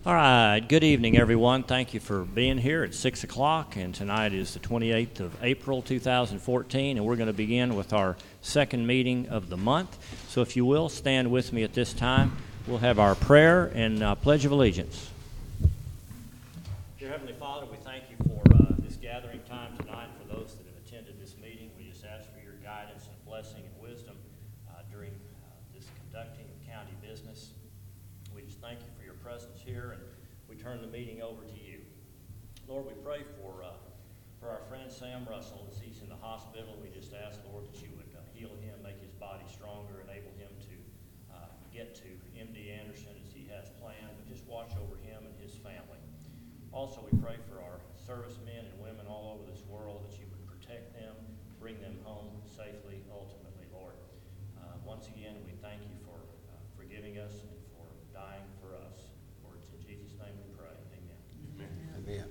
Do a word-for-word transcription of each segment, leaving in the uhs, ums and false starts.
All right, good evening, everyone. Thank you for being here. It's six o'clock, and tonight is the twenty-eighth of April, two thousand fourteen, and we're going to begin with our second meeting of the month. So if you will, stand with me at this time. We'll have our prayer and uh, Pledge of Allegiance. Dear Heavenly Father, we thank you for uh, this gathering time tonight. For those that have attended this meeting, we just ask for your guidance and blessing and wisdom uh, during uh, this conducting of county business. We just thank you for your presence here, and we turn the meeting over to you. Lord, we pray for uh, for our friend Sam Russell as he's in the hospital. We just ask, Lord, that you would uh, heal him, make his body stronger, enable him to uh, get to M D Anderson as he has planned, but just watch over him and his family. Also, we pray for our servicemen and women all over this world, that you would protect them, bring them home safely, ultimately, Lord. Uh, once again, we thank you for uh, forgiving us and for dying for us. For it's in Jesus' name we pray. Amen. Amen.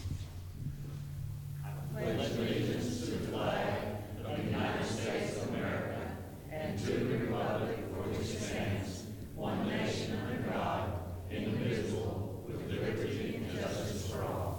I pledge allegiance to the flag of the United States of America and to the republic for which it stands, one nation under God, indivisible, with liberty and justice for all.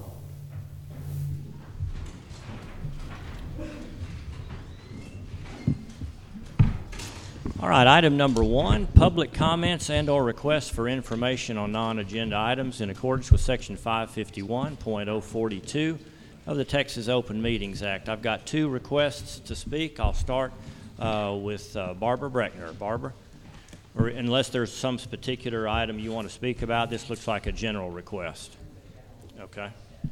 All right, item number one, public comments and or requests for information on non-agenda items in accordance with Section five fifty-one point oh forty-two of the Texas Open Meetings Act. I've got two requests to speak. I'll start uh, with uh, Barbara Breckner. Barbara, or unless there's some particular item you want to speak about, this looks like a general request. Okay.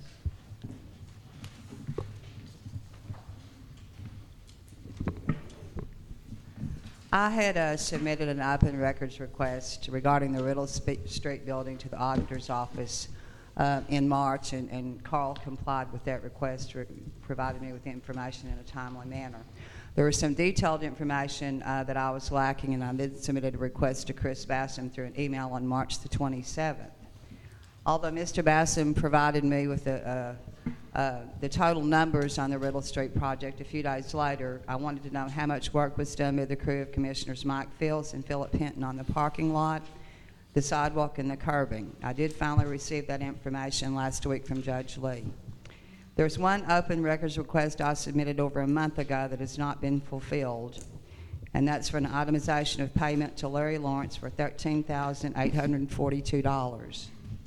I had uh, submitted an open records request regarding the Riddle Sp- Street building to the auditor's office uh, in March, and, and Carl complied with that request, re- provided me with the information in a timely manner. There was some detailed information uh, that I was lacking, and I then submitted a request to Chris Bassam through an email on March the twenty-seventh. Although Mister Bassam provided me with the, uh, uh, the total numbers on the Riddle Street project a few days later, I wanted to know how much work was done by the crew of Commissioners Mike Fields and Philip Hinton on the parking lot, the sidewalk, and the curbing. I did finally receive that information last week from Judge Lee. There's one open records request I submitted over a month ago that has not been fulfilled, and that's for an itemization of payment to Larry Lawrence for thirteen thousand eight hundred forty-two dollars.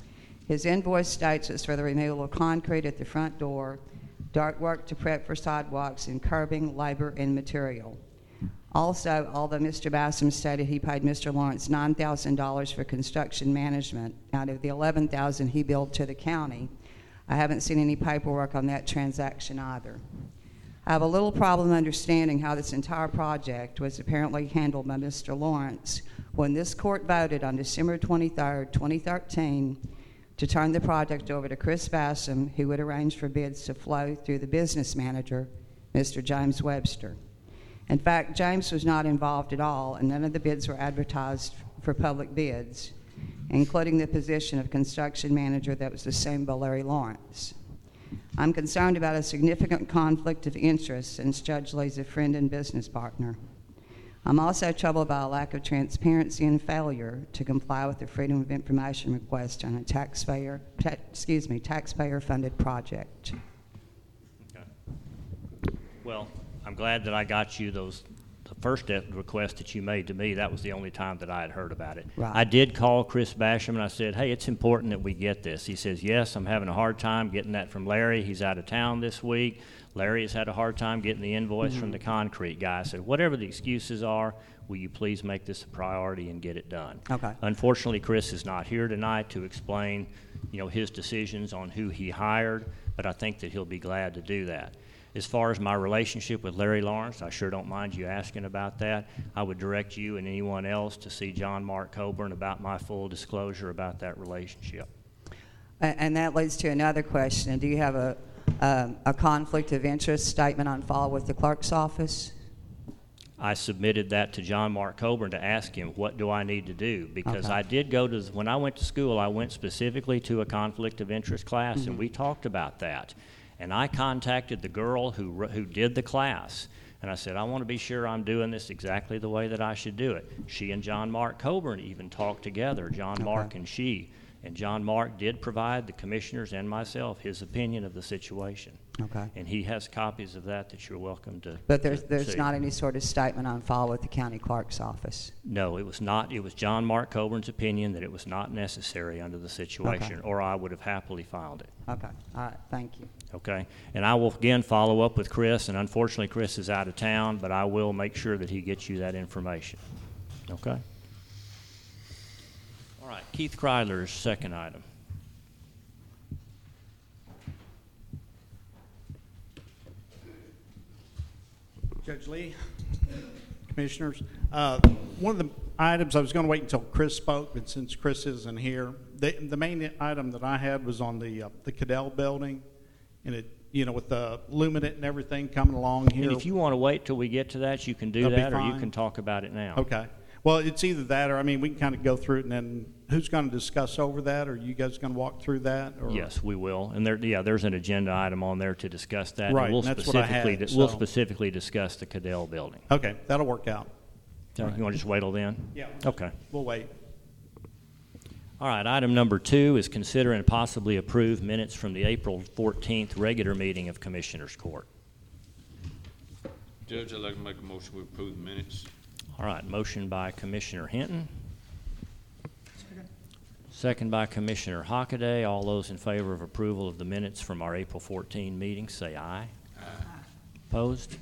His invoice states it's for the removal of concrete at the front door, dirt work to prep for sidewalks, and curbing, labor, and material. Also, although Mister Bassam stated he paid Mister Lawrence nine thousand dollars for construction management out of the eleven thousand dollars he billed to the county, I haven't seen any paperwork on that transaction either. I have a little problem understanding how this entire project was apparently handled by Mister Lawrence when this court voted on December twenty-third, twenty thirteen, to turn the project over to Chris Bassam, who would arrange for bids to flow through the business manager, Mister James Webster. In fact, James was not involved at all, and none of the bids were advertised for public bids, including the position of construction manager that was assumed by Larry Lawrence. I'm concerned about a significant conflict of interest since Judge Lee's a friend and business partner. I'm also troubled by a lack of transparency and failure to comply with the Freedom of Information request on a taxpayer, ta- excuse me, taxpayer-funded project. Okay. Well, I'm glad that I got you those. The first request that you made to me, that was the only time that I had heard about it. Right. I did call Chris Basham and I said, hey, it's important that we get this. He says, yes, I'm having a hard time getting that from Larry. He's out of town this week. Larry has had a hard time getting the invoice mm-hmm. from the concrete guy. I said, whatever the excuses are, will you please make this a priority and get it done? Okay. Unfortunately, Chris is not here tonight to explain, you know, his decisions on who he hired, but I think that he'll be glad to do that. As far as my relationship with Larry Lawrence, I sure don't mind you asking about that. I would direct you and anyone else to see John Mark Coburn about my full disclosure about that relationship. And that leads to another question. Do you have a, um, a conflict of interest statement on file with the clerk's office? I submitted that to John Mark Coburn to ask him, what do I need to do? Because okay. I did go to, when I went to school, I went specifically to a conflict of interest class, mm-hmm. and we talked about that. And I contacted the girl who who did the class, and I said, I want to be sure I'm doing this exactly the way that I should do it. She and John Mark Coburn even talked together, John okay. Mark and she, And John Mark did provide the commissioners and myself his opinion of the situation. Okay. And he has copies of that that you're welcome to But there's, to there's see. not any sort of statement on file with the county clerk's office? No, it was not. It was John Mark Coburn's opinion that it was not necessary under the situation, Okay. or I would have happily filed it. Okay, all right, thank you. Okay? And I will again follow up with Chris, and unfortunately Chris is out of town, but I will make sure that he gets you that information. Okay? All right, Keith Kreidler's second item. Judge Lee, Commissioners, uh, one of the items, I was going to wait until Chris spoke, but since Chris isn't here, the, the main item that I had was on the uh, the Cadell building, and it, you know, with the Luminant and everything coming along here. And if you want to wait till we get to that, you can do That'll be that, or you fine. can talk about it now. Okay. Well, it's either that, or I mean, we can kind of go through it, and then who's going to discuss over that? Or you guys going to walk through that? Or? Yes, we will. And there, yeah, there's an agenda item on there to discuss that. and Right, We'll and that's what I specifically, had, we'll so- specifically discuss the Cadell building. Okay, that'll work out. So Right. you want to just wait till then? Yeah. Okay. We'll wait. All right, item number two is consider and possibly approve minutes from the April fourteenth regular meeting of Commissioners Court. Judge, I'd like to make a motion to approve the minutes. All right, motion by Commissioner Hinton. Second by Commissioner Hockaday. All those in favor of approval of the minutes from our April fourteenth meeting, say aye. Aye. Opposed?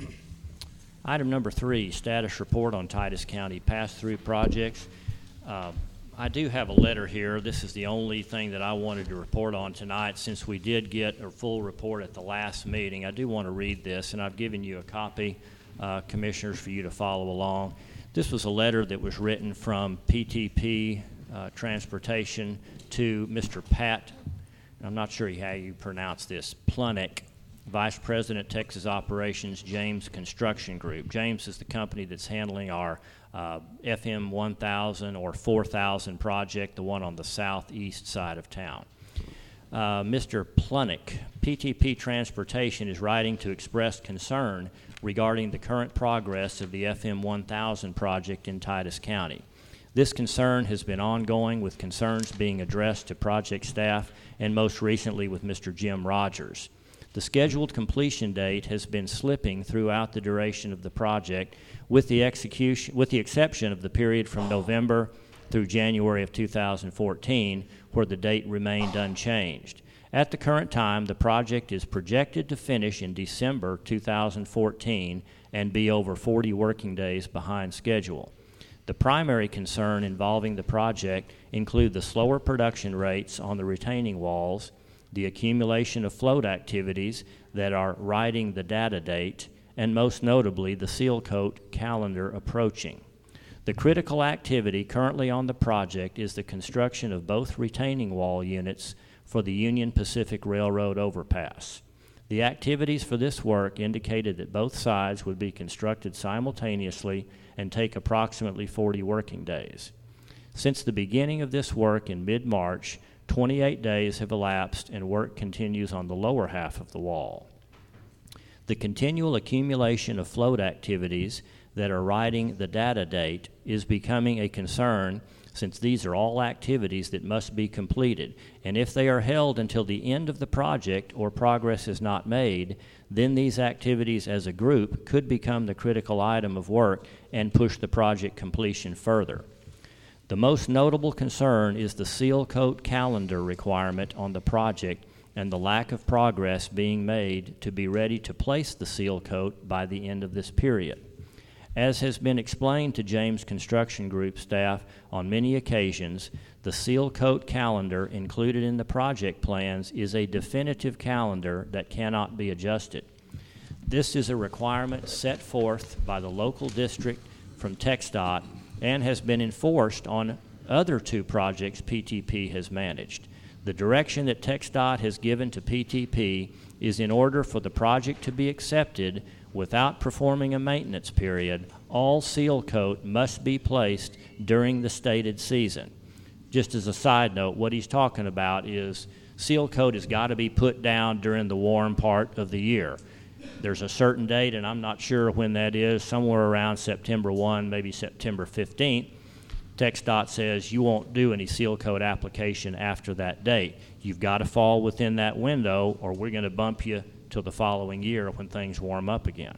Item number three, status report on Titus County pass-through projects. Uh, I do have a letter here. This is the only thing that I wanted to report on tonight since we did get a full report at the last meeting. I do want to read this, and I've given you a copy, uh, Commissioners, for you to follow along. This was a letter that was written from P T P uh, Transportation to Mister Pat, I'm not sure how you pronounce this, Plunick, Vice President, Texas Operations, James Construction Group. James is the company that's handling our uh, F M one thousand or four thousand project, the one on the southeast side of town. Uh, Mister Plunick, P T P Transportation, is writing to express concern regarding the current progress of the F M one thousand project in Titus County. This concern has been ongoing, with concerns being addressed to project staff and most recently with Mister Jim Rogers. The scheduled completion date has been slipping throughout the duration of the project, with the execution, with the exception of the period from November through January of two thousand fourteen, where the date remained unchanged. At the current time, the project is projected to finish in December two thousand fourteen and be over forty working days behind schedule. The primary concern involving the project include the slower production rates on the retaining walls, the accumulation of float activities that are riding the data date, and most notably the seal coat calendar approaching. The critical activity currently on the project is the construction of both retaining wall units for the Union Pacific Railroad overpass. The activities for this work indicated that both sides would be constructed simultaneously and take approximately forty working days. Since the beginning of this work in mid-March, twenty-eight days have elapsed and work continues on the lower half of the wall. The continual accumulation of float activities that are riding the data date is becoming a concern, since these are all activities that must be completed, and if they are held until the end of the project or progress is not made, then these activities as a group could become the critical item of work and push the project completion further. The most notable concern is the seal coat calendar requirement on the project and the lack of progress being made to be ready to place the seal coat by the end of this period. As has been explained to James Construction Group staff on many occasions, the seal coat calendar included in the project plans is a definitive calendar that cannot be adjusted. This is a requirement set forth by the local district from TxDOT and has been enforced on other two projects P T P has managed. The direction that TxDOT has given to P T P is in order for the project to be accepted without performing a maintenance period, all seal coat must be placed during the stated season. Just as a side note, what he's talking about is seal coat has got to be put down during the warm part of the year. There's a certain date, and I'm not sure when that is, somewhere around September first, maybe September fifteenth. TxDOT says you won't do any seal coat application after that date. You've got to fall within that window, or we're going to bump you till the following year when things warm up again.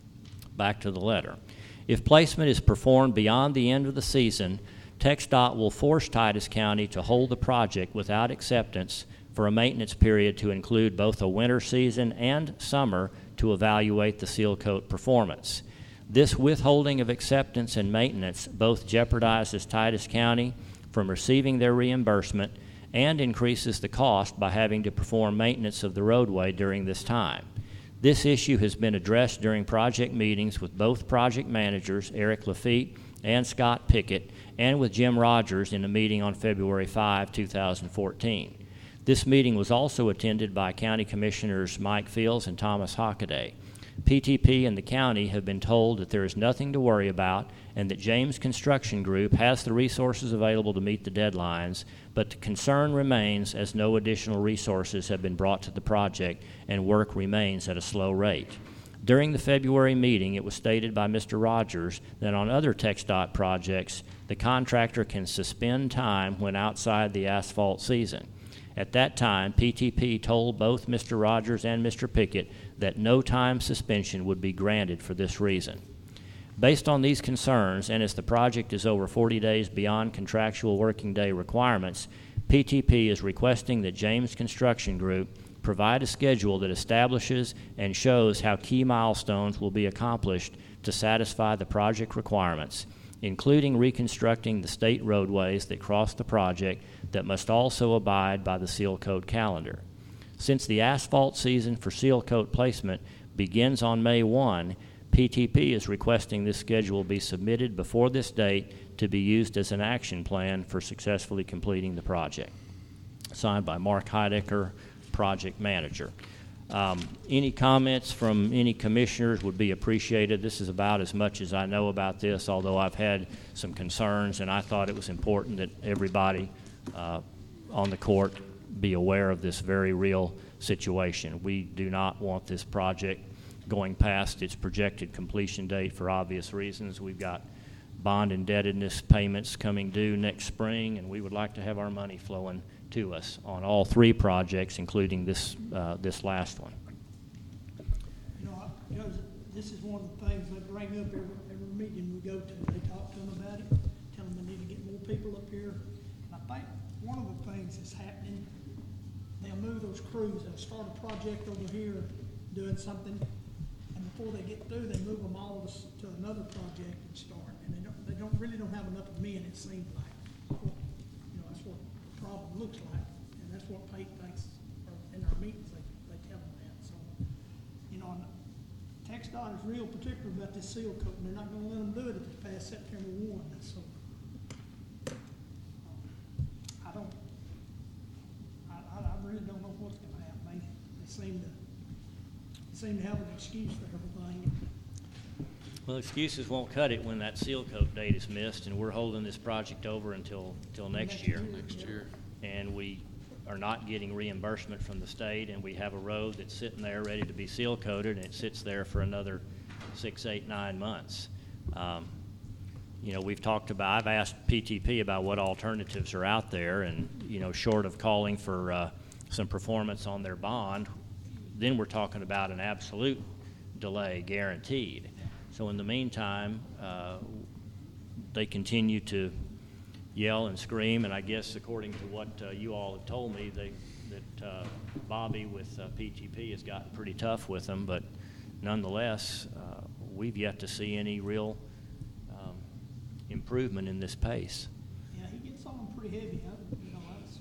Back to the letter. If placement is performed beyond the end of the season, TxDOT will force Titus County to hold the project without acceptance for a maintenance period to include both a winter season and summer to evaluate the seal coat performance. This withholding of acceptance and maintenance both jeopardizes Titus County from receiving their reimbursement and increases the cost by having to perform maintenance of the roadway during this time. This issue has been addressed during project meetings with both project managers, Eric Lafitte and Scott Pickett, and with Jim Rogers in a meeting on February fifth, two thousand fourteen. This meeting was also attended by County Commissioners Mike Fields and Thomas Hockaday. P T P and the county have been told that there is nothing to worry about and that James Construction Group has the resources available to meet the deadlines, but the concern remains as no additional resources have been brought to the project and work remains at a slow rate. During the February meeting, it was stated by Mister Rogers that on other TxDOT projects, the contractor can suspend time when outside the asphalt season. At that time, P T P told both Mister Rogers and Mister Pickett that no time suspension would be granted for this reason. Based on these concerns, and as the project is over forty days beyond contractual working day requirements, P T P is requesting that James Construction Group provide a schedule that establishes and shows how key milestones will be accomplished to satisfy the project requirements, including reconstructing the state roadways that cross the project that must also abide by the seal coat calendar. Since the asphalt season for seal coat placement begins on May first, P T P is requesting this schedule be submitted before this date to be used as an action plan for successfully completing the project. Signed by Mark Heidecker, Project Manager. Um, any comments from any commissioners would be appreciated. This is about as much as I know about this, although I've had some concerns, and I thought it was important that everybody uh, on the court be aware of this very real situation. We do not want this project going past its projected completion date for obvious reasons. We've got bond indebtedness payments coming due next spring, and we would like to have our money flowing to us on all three projects, including this uh, this last one. You know, I- Judge, this is one of the things they bring up every, every meeting we go to. They talk to them about it, tell them they need to get more people up here. And I think one of the things that's happening, they'll move those crews, they'll start a project over here doing something, and before they get through, they move them all to, s- to another project and start. And they don't, they don't, really don't have enough men, it seems like. You know, that's what the problem looks like, and that's what Pate thinks, or in our meetings, they, they tell them that, so. You know, and TxDOT is real particular about this seal coat, and they're not gonna let them do it if it's past September one, so. um, I don't, I, I, I really don't know what's gonna happen. They, they seem to, seem to have an excuse for everything. Well, excuses won't cut it when that seal coat date is missed, and we're holding this project over until until next year. Next year. And we are not getting reimbursement from the state, and we have a road that's sitting there ready to be seal coated, and it sits there for another six, eight, nine months. Um, you know, we've talked about, I've asked P T P about what alternatives are out there, and, you know, short of calling for uh, some performance on their bond, then we're talking about an absolute delay guaranteed. So in the meantime, uh, they continue to yell and scream, and I guess according to what uh, you all have told me, they, that uh, Bobby with uh, P T P has gotten pretty tough with them, but nonetheless, uh, we've yet to see any real um, improvement in this pace. Yeah, he gets on them pretty heavy, huh? You know, that's,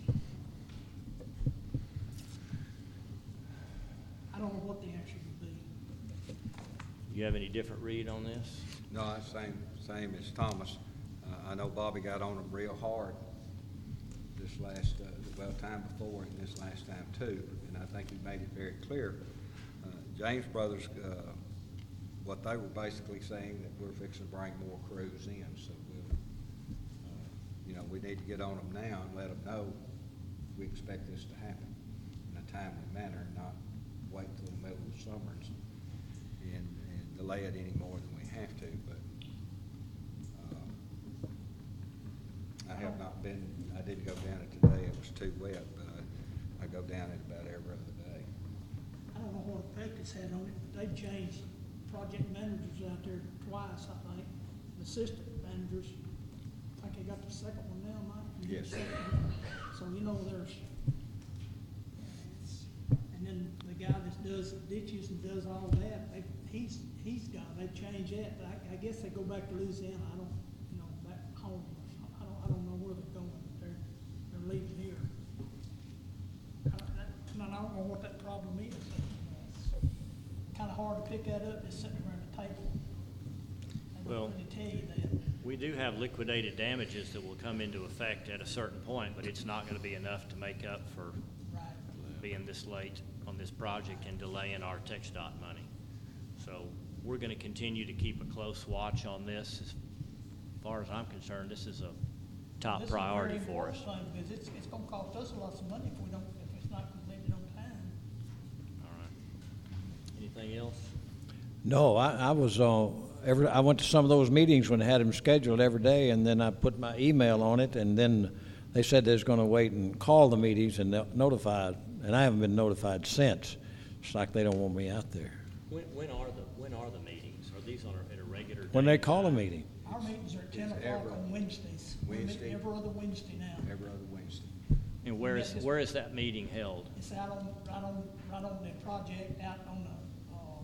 I don't know what the answer would be. You have any different read on this? No, that's same, same as Thomas. Uh, I know Bobby got on him real hard this last, uh, well, time before and this last time too, and I think he made it very clear. Uh, James Brothers, uh, what they were basically saying that we're fixing to bring more crews in, so we'll, uh, you know, we need to get on them now and let them know we expect this to happen in a timely manner and not wait till the middle of the summer and, and, and delay it any more than we have to, but, um, I have not been, I didn't go down it today, it was too wet, but I, I go down it about every other day. I don't know what effect it's had on it, but they've changed project managers out there twice, I think, assistant managers. I think they got the second one now, Mike? You got the Yes. second one. So, you know, there's, and then the guy that does ditches and does all that, they, he's, he's gone, they've changed that, but I, I guess they go back to Louisiana, I don't, you know, back home, I don't, I don't know where they're going, but they're, they're leaving here. I don't, that, and I don't know what that problem is. Kind of hard to pick that up just sitting around the table. I Well- don't really tell you that. We do have liquidated damages that will come into effect at a certain point, but it's not going to be enough to make up for Right. being this late on this project and delaying our Tech dot money. So we're going to continue to keep a close watch on this. As far as I'm concerned, this is a top This is a very priority for us. important thing, because it's, it's gonna cost us lots of money if we don't, if it's not completed on time. All right. Anything else? No, I, I was, uh, every, I went to some of those meetings when they had them scheduled every day, and then I put my email on it, and then they said they was gonna wait and call the meetings and no- notify, and I haven't been notified since. It's like they don't want me out there. When, when are the, when are the meetings? Are these on a, at a regular day? When they call a meeting, Our meetings are at ten It's o'clock every on Wednesdays. We meet Wednesday. Every other Wednesday now. Every other Wednesday. And where is, Yes, it's- where is that meeting held? It's out on, right on, right on the project, out on the, um,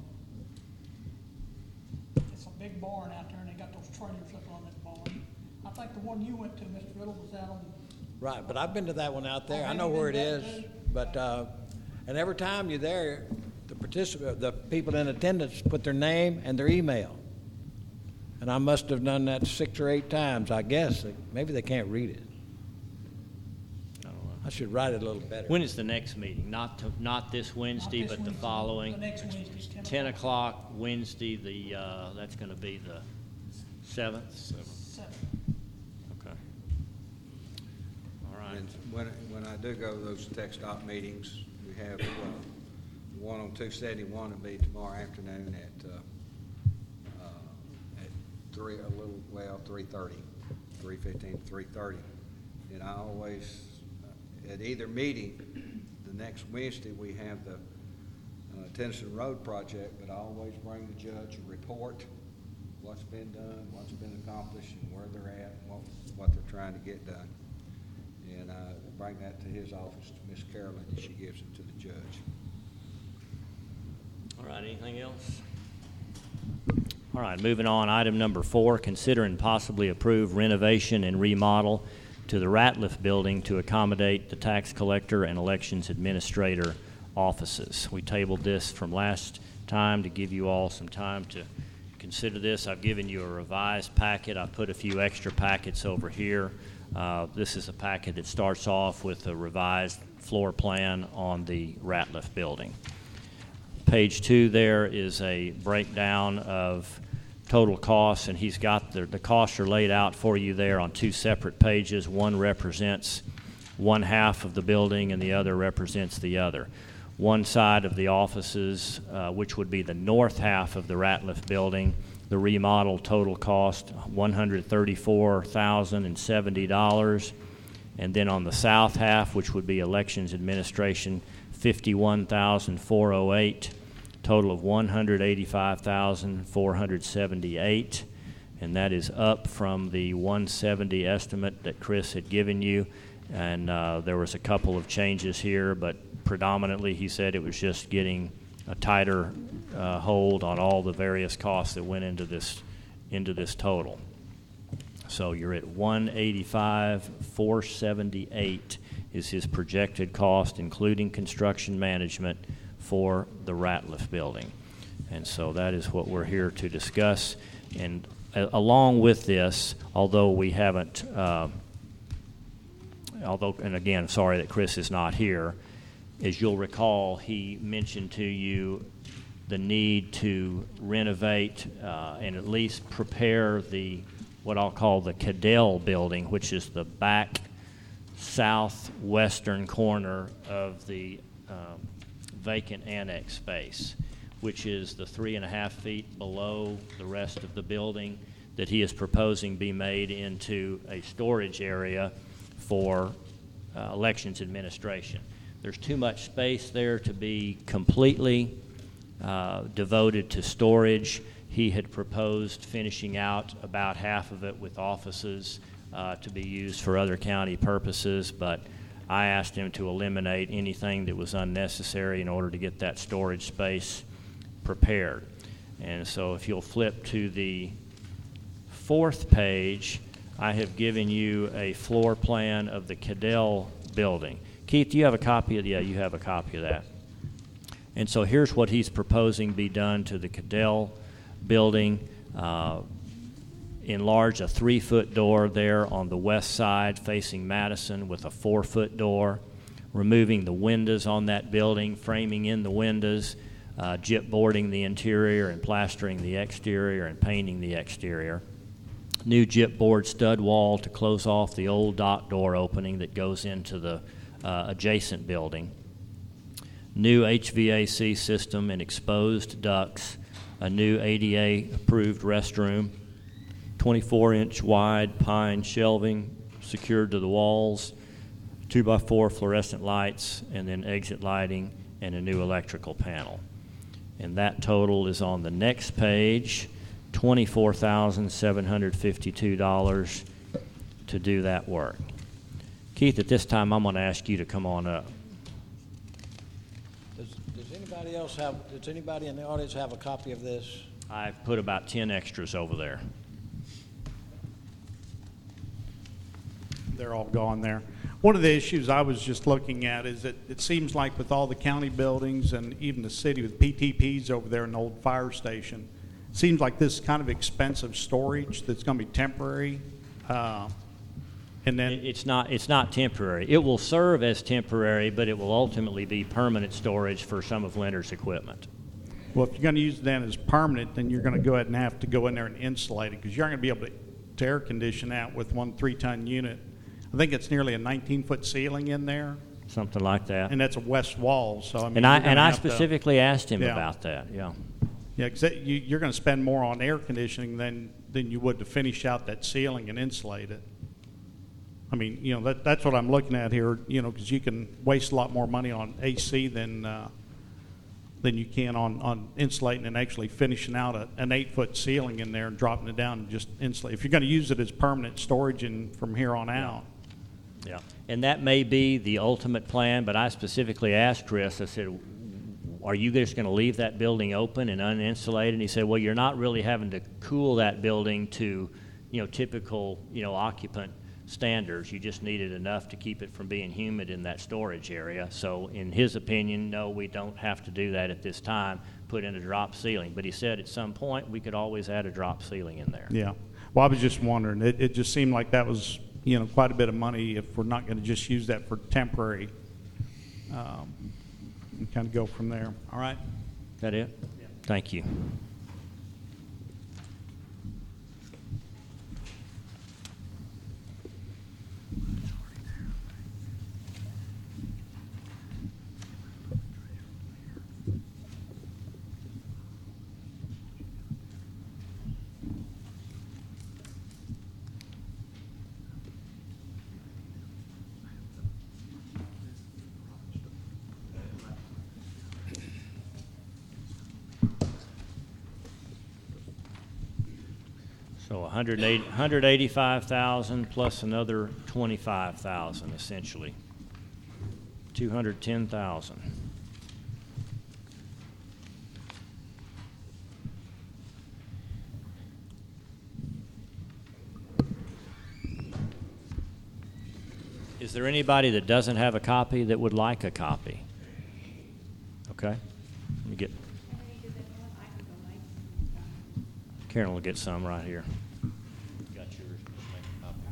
it's a big barn out there, and they got those trailers up on that barn. I think the one you went to, Mister Riddle, was out on, right, but I've been to that one out there, Oh, I have know you where it been to is, that too? but, uh, and every time you're there, the participant, the people in attendance put their name and their email. And I must have done that six or eight times, I guess. Maybe they can't read it. I don't know. I should write it a little better. When is the next meeting? Not, to- not this Wednesday, this but the Wednesday, following? the next Wednesday's ten o'clock. Ten o'clock Wednesday, the, uh, that's gonna be the seventh? Seven. Okay. All right. And when, when I do go to those Tech Stop meetings, we have, uh, one on two seventy-one will be tomorrow afternoon at, uh, uh, at three, a little, well, three thirty, three fifteen to three thirty. And I always, uh, at either meeting, the next Wednesday, we have the, uh, Tennyson Road project, but I always bring the judge a report, what's been done, what's been accomplished, and where they're at, and what, what they're trying to get done. And I bring that to his office, to Miss Carolyn, and she gives it to the judge. All right, anything else? All right, moving on, item number four, consider and possibly approve renovation and remodel to the Ratliff Building to accommodate the tax collector and elections administrator offices. We tabled this from last time to give you all some time to consider this. I've given you a revised packet. I put a few extra packets over here. Uh, this is a packet that starts off with a revised floor plan on the Ratliff Building. Page two there is a breakdown of total costs, and he's got the, the costs are laid out for you there on two separate pages. One represents one half of the building and the other represents the other. One side of the offices, uh, which would be the north half of the Ratliff Building, the remodel total cost one hundred thirty-four thousand seventy dollars. And then on the south half, which would be elections administration, fifty-one thousand four hundred eight dollars, total of one hundred eighty-five thousand four hundred seventy-eight dollars, and that is up from the one hundred seventy estimate that Chris had given you. And uh, there was a couple of changes here, but predominantly he said it was just getting a tighter uh, hold on all the various costs that went into this into this total. So you're at one hundred eighty-five thousand four hundred seventy-eight dollars is his projected cost, including construction management, for the Ratliff Building. And so that is what we're here to discuss. And uh, along with this, although we haven't, uh, although, and again, sorry that Chris is not here, as you'll recall, he mentioned to you the need to renovate uh, and at least prepare the, what I'll call the Cadell Building, which is the back southwestern corner of the um, vacant annex space, which is the three and a half feet below the rest of the building. that he is proposing be made into a storage area for uh, elections administration. There's too much space there to be completely uh, devoted to storage. He had proposed finishing out about half of it with offices uh, to be used for other county purposes, but I asked him to eliminate anything that was unnecessary in order to get that storage space prepared. And so if you'll flip to the fourth page, I have given you a floor plan of the Cadell building. Keith, do you have a copy of, yeah, you have a copy of that. And so here's what he's proposing be done to the Cadell building. Uh, enlarge a three-foot door there on the west side facing Madison with a four-foot door, removing the windows on that building, framing in the windows, uh, gypboarding the interior and plastering the exterior and painting the exterior. New gypboard stud wall to close off the old dock door opening that goes into the uh, adjacent building. New H V A C system and exposed ducts, a new A D A-approved restroom, twenty-four inch wide pine shelving secured to the walls, two by four fluorescent lights, and then exit lighting and a new electrical panel. And that total is on the next page, twenty-four thousand seven hundred fifty-two dollars to do that work. Keith, at this time, I'm going to ask you to come on up. Does, does anybody else have, does anybody in the audience have a copy of this? I've put about ten extras over there. They're all gone there. One of the issues I was just looking at is that it seems like with all the county buildings and even the city with P T Ps over there in the old fire station, it seems like this kind of expensive storage that's going to be temporary. Uh, and then It- It's not, it's not temporary. It will serve as temporary, but it will ultimately be permanent storage for some of Leonard's equipment. well, if you're going to use that as permanent, then you're going to go ahead and have to go in there and insulate it because you're not going to be able to, to air condition that with one three-ton unit. I think it's nearly a nineteen-foot ceiling in there, Something like that. and that's a west wall. So I mean, And I, you're gonna and I have to- specifically asked him Yeah. about that, yeah. Yeah, because you, you're going to spend more on air conditioning than, than you would to finish out that ceiling and insulate it. I mean, you know, that, that's what I'm looking at here, you know, because you can waste a lot more money on A C than, uh, than you can on, on insulating and actually finishing out a, an eight-foot ceiling in there and dropping it down and just insulate. If you're going to use it as permanent storage and from here on out. Yeah, and that may be the ultimate plan, but I specifically asked Chris, I said, are you just going to leave that building open and uninsulated? And he said, well, you're not really having to cool that building to, you know, typical, you know, occupant standards. You just needed enough to keep it from being humid in that storage area. So in his opinion, no, we don't have to do that at this time, put in a drop ceiling. But he said at some point we could always add a drop ceiling in there. Yeah. Well, I was just wondering. It, it just seemed like that was, you know, quite a bit of money if we're not going to just use that for temporary. Um, and kind of go from there. All right. Is that it? Yeah. Thank you. So one hundred eighty, one hundred eighty-five thousand plus another twenty-five thousand, essentially. two hundred ten thousand. Is there anybody that doesn't have a copy that would like a copy? Okay. Let me get, Karen will get some right here. Got yours. Just make a copy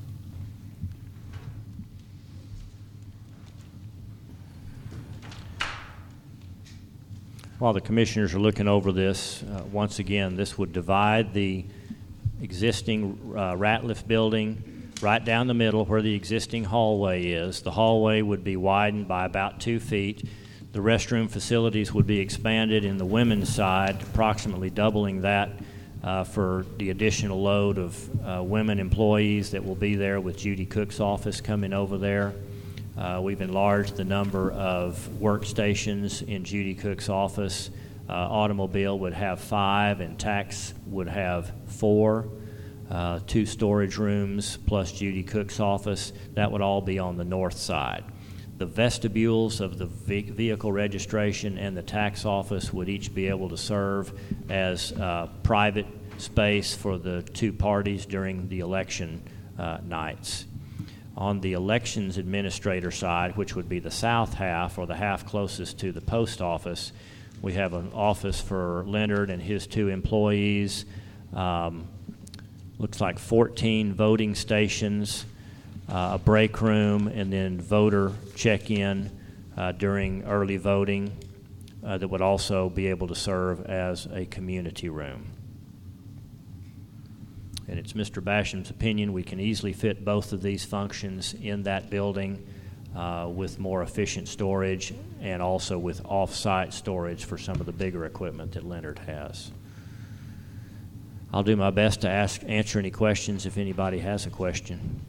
of that. While the commissioners are looking over this, uh, once again, this would divide the existing uh, Ratliff building right down the middle where the existing hallway is. The hallway would be widened by about two feet. The restroom facilities would be expanded in the women's side, approximately doubling that uh, for the additional load of uh, women employees that will be there with Judy Cook's office coming over there. Uh, we've enlarged the number of workstations in Judy Cook's office. Uh, automobile would have five, and tax would have four. Uh, two storage rooms plus Judy Cook's office. That would all be on the north side. The vestibules of the ve- vehicle registration and the tax office would each be able to serve as uh, private space for the two parties during the election uh, nights. On the elections administrator side, which would be the south half, or the half closest to the post office, we have an office for Leonard and his two employees. Um, looks like fourteen voting stations, uh, a break room, and then voter check-in uh, during early voting uh, that would also be able to serve as a community room. And it's Mister Basham's opinion we can easily fit both of these functions in that building uh, with more efficient storage and also with off-site storage for some of the bigger equipment that Leonard has. I'll do my best to ask, answer any questions if anybody has a question.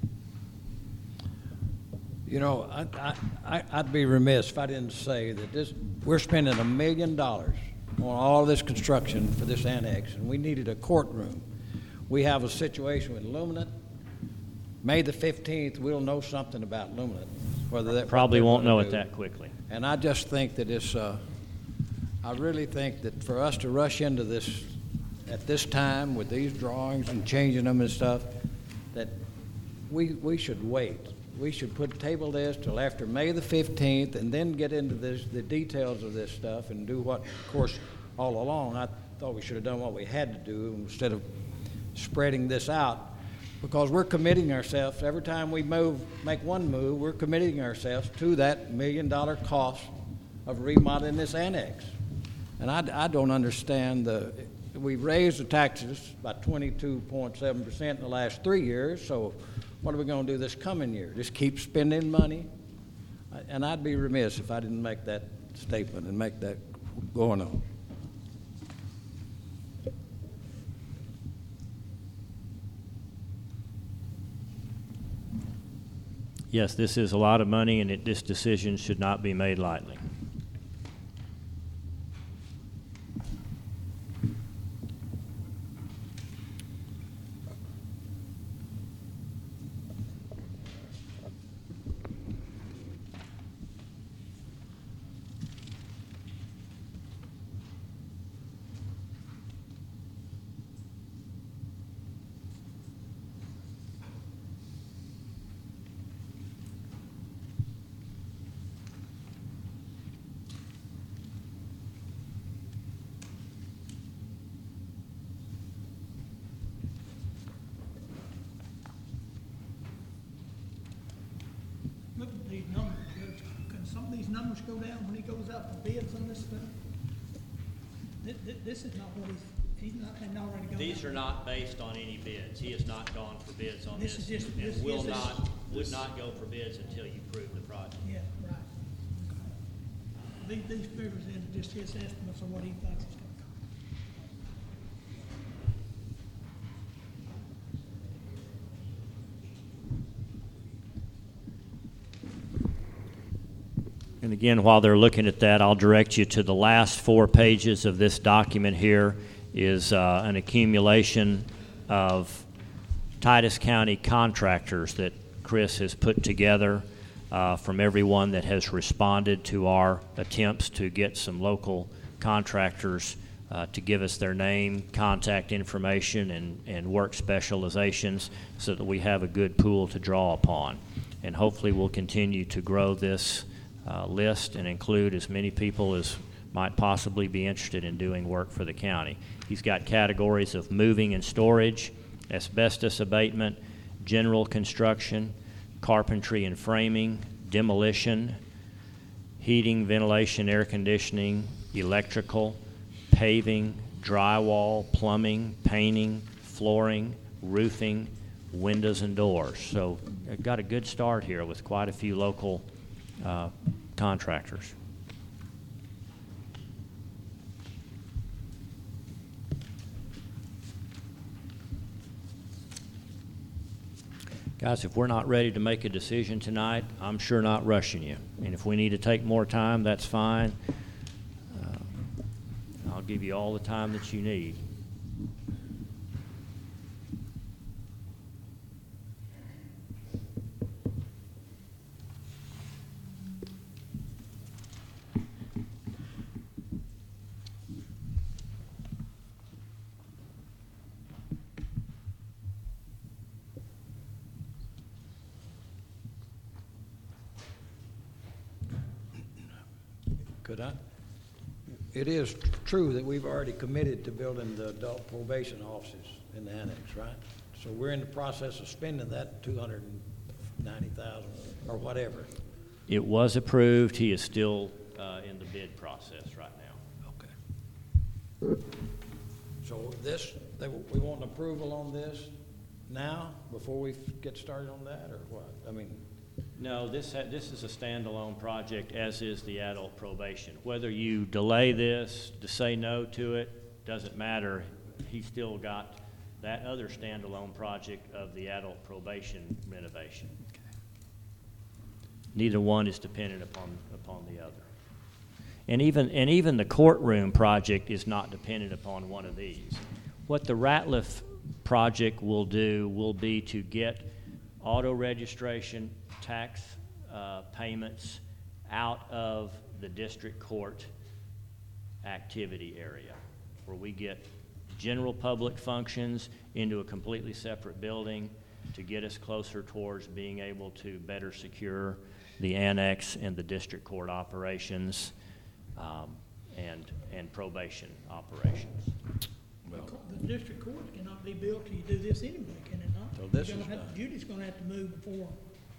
You know, I, I, I'd be remiss if I didn't say that this, we're spending a million dollars on all this construction for this annex, and we needed a courtroom. We have a situation with Luminant. May the fifteenth, we'll know something about Luminant. Whether that Probably won't know it do. that quickly. And I just think that it's, uh, I really think that for us to rush into this at this time with these drawings and changing them and stuff, that we we should wait. We should put table this till after May the fifteenth and then get into this, the details of this stuff and do what, of course, all along I thought we should have done what we had to do instead of spreading this out, because we're committing ourselves every time we move, make one move, we're committing ourselves to that million dollar cost of remodeling this annex. And I, I don't understand the, we've raised the taxes by twenty-two point seven percent in the last three years, so what are we going to do this coming year? Just keep spending money? And I'd be remiss if I didn't make that statement and make that going on. Yes, this is a lot of money, and it, this decision should not be made lightly. Look at these numbers, Judge. Can some of these numbers go down when he goes out for bids on this stuff? This, this is not what he's, he's not, hadn't already gone. These out. are not based on any bids. He has not gone for bids on This this, is just- this- and will this is- not, would not go for bids until you prove the project. Yeah, right. These, these figures in are just his estimates of what he thinks it's gonna cost. And again, while they're looking at that, I'll direct you to the last four pages of this document here is uh, an accumulation of Titus County contractors that Chris has put together uh, from everyone that has responded to our attempts to get some local contractors uh, to give us their name, contact information, and, and work specializations so that we have a good pool to draw upon. And hopefully we'll continue to grow this Uh, list and include as many people as might possibly be interested in doing work for the county. He's got categories of moving and storage, asbestos abatement, general construction, carpentry and framing, demolition, heating, ventilation, air conditioning, electrical, paving, drywall, plumbing, painting, flooring, roofing, windows and doors. So I've got a good start here with quite a few local uh, contractors. Guys, if we're not ready to make a decision tonight, I'm sure not rushing you. And if we need to take more time, that's fine. Uh, I'll give you all the time that you need. Could I? It is true that we've already committed to building the adult probation offices in the annex, right? So we're in the process of spending that two hundred ninety thousand or whatever. It was approved. He is still uh, in the bid process right now. Okay. So this, they, we want an approval on this now before we get started on that, or what? I mean, No, this, ha- this is a standalone project, as is the adult probation. Whether you delay this, to say no to it, doesn't matter. He's still got that other standalone project of the adult probation renovation. Neither one is dependent upon, upon the other. And even, and even the courtroom project is not dependent upon one of these. What the Ratliff project will do will be to get auto registration, tax uh, payments out of the district court activity area, where we get general public functions into a completely separate building to get us closer towards being able to better secure the annex and the district court operations um, and, and probation operations. well, The district court cannot be built till you do this anyway, can it not? So this You're is gonna have- done. Judy's gonna have to move before.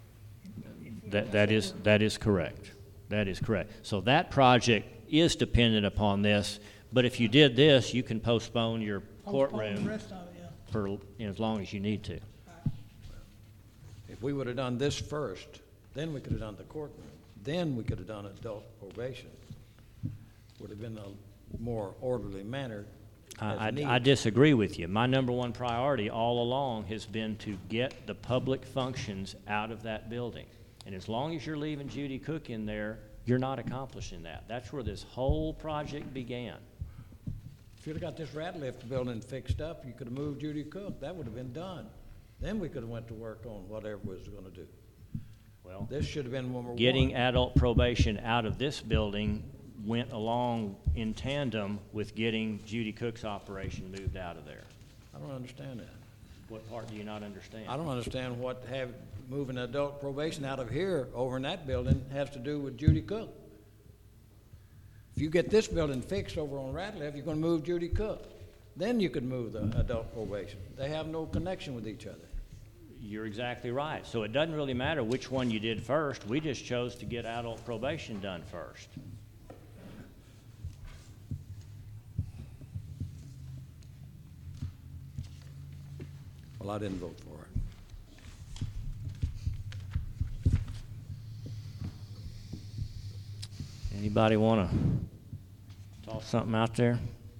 That, that is, that is correct. That is correct. So that project is dependent upon this, but if you did this, you can postpone your Postpone courtroom The rest of it, yeah. for, you know, as long as you need to. if we would have done this first, then we could have done the courtroom. Then we could have done adult probation. Would have been a more orderly manner as I, I, needed. I disagree with you. My number one priority all along has been to get the public functions out of that building. And as long as you're leaving Judy Cook in there, you're not accomplishing that. That's where this whole project began. If you'd have got this rat lift building fixed up, you could have moved Judy Cook. That would have been done. Then we could have went to work on whatever we was gonna do. Well, This should have been number one. getting adult probation out of this building went along in tandem with getting Judy Cook's operation moved out of there. I don't understand that. What part do you not understand? I don't understand what have, moving adult probation out of here over in that building has to do with Judy Cook. If you get this building fixed over on Ratliff, you're gonna move Judy Cook. Then you could move the adult probation. They have no connection with each other. You're exactly right. So it doesn't really matter which one you did first. We just chose to get adult probation done first. Well, I didn't vote for it. Anybody want to toss something out there?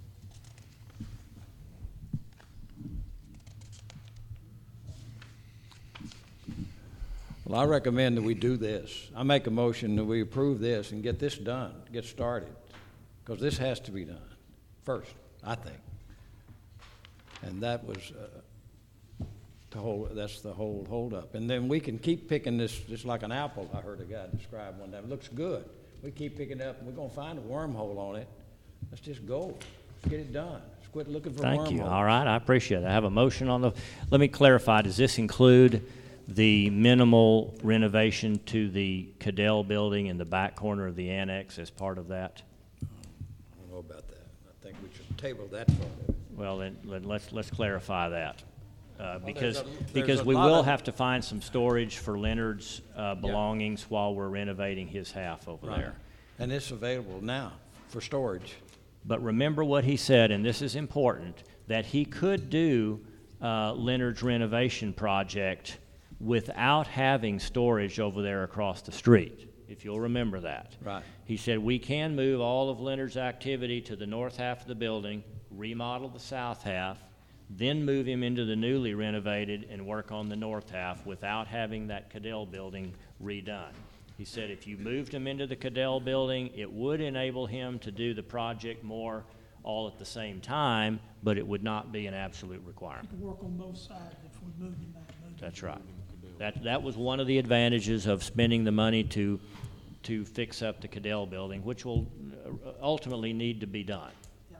Well, I recommend that we do this. I make a motion that we approve this and get this done, get started, because this has to be done first, I think. And that was uh, the whole, that's the whole holdup. And then we can keep picking this, just like an apple, I heard a guy describe one time. It looks good. We keep picking it up, and we're gonna find a wormhole on it. Let's just go. Let's get it done. Let's quit looking for wormholes. Thank you. All right, I appreciate it. I have a motion on the, let me clarify, does this include the minimal renovation to the Cadell building in the back corner of the annex as part of that? I don't know about that. I think we should table that for a Well, then, then let's, let's clarify that. Uh, because, there's a- there's because a we lot will of- have to find some storage for Leonard's uh, belongings while we're renovating his half over there. And it's available now for storage. But remember what he said, and this is important, that he could do uh, Leonard's renovation project without having storage over there across the street, if you'll remember that. Right. He said, we can move all of Leonard's activity to the north half of the building, remodel the south half, then move him into the newly renovated and work on the north half without having that Cadell building redone. He said if you moved him into the Cadell building, it would enable him to do the project more all at the same time, but it would not be an absolute requirement. To work on both sides if we moved him back. moved him That's back. right. That, that was one of the advantages of spending the money to, to fix up the Cadell building, which will uh, ultimately need to be done.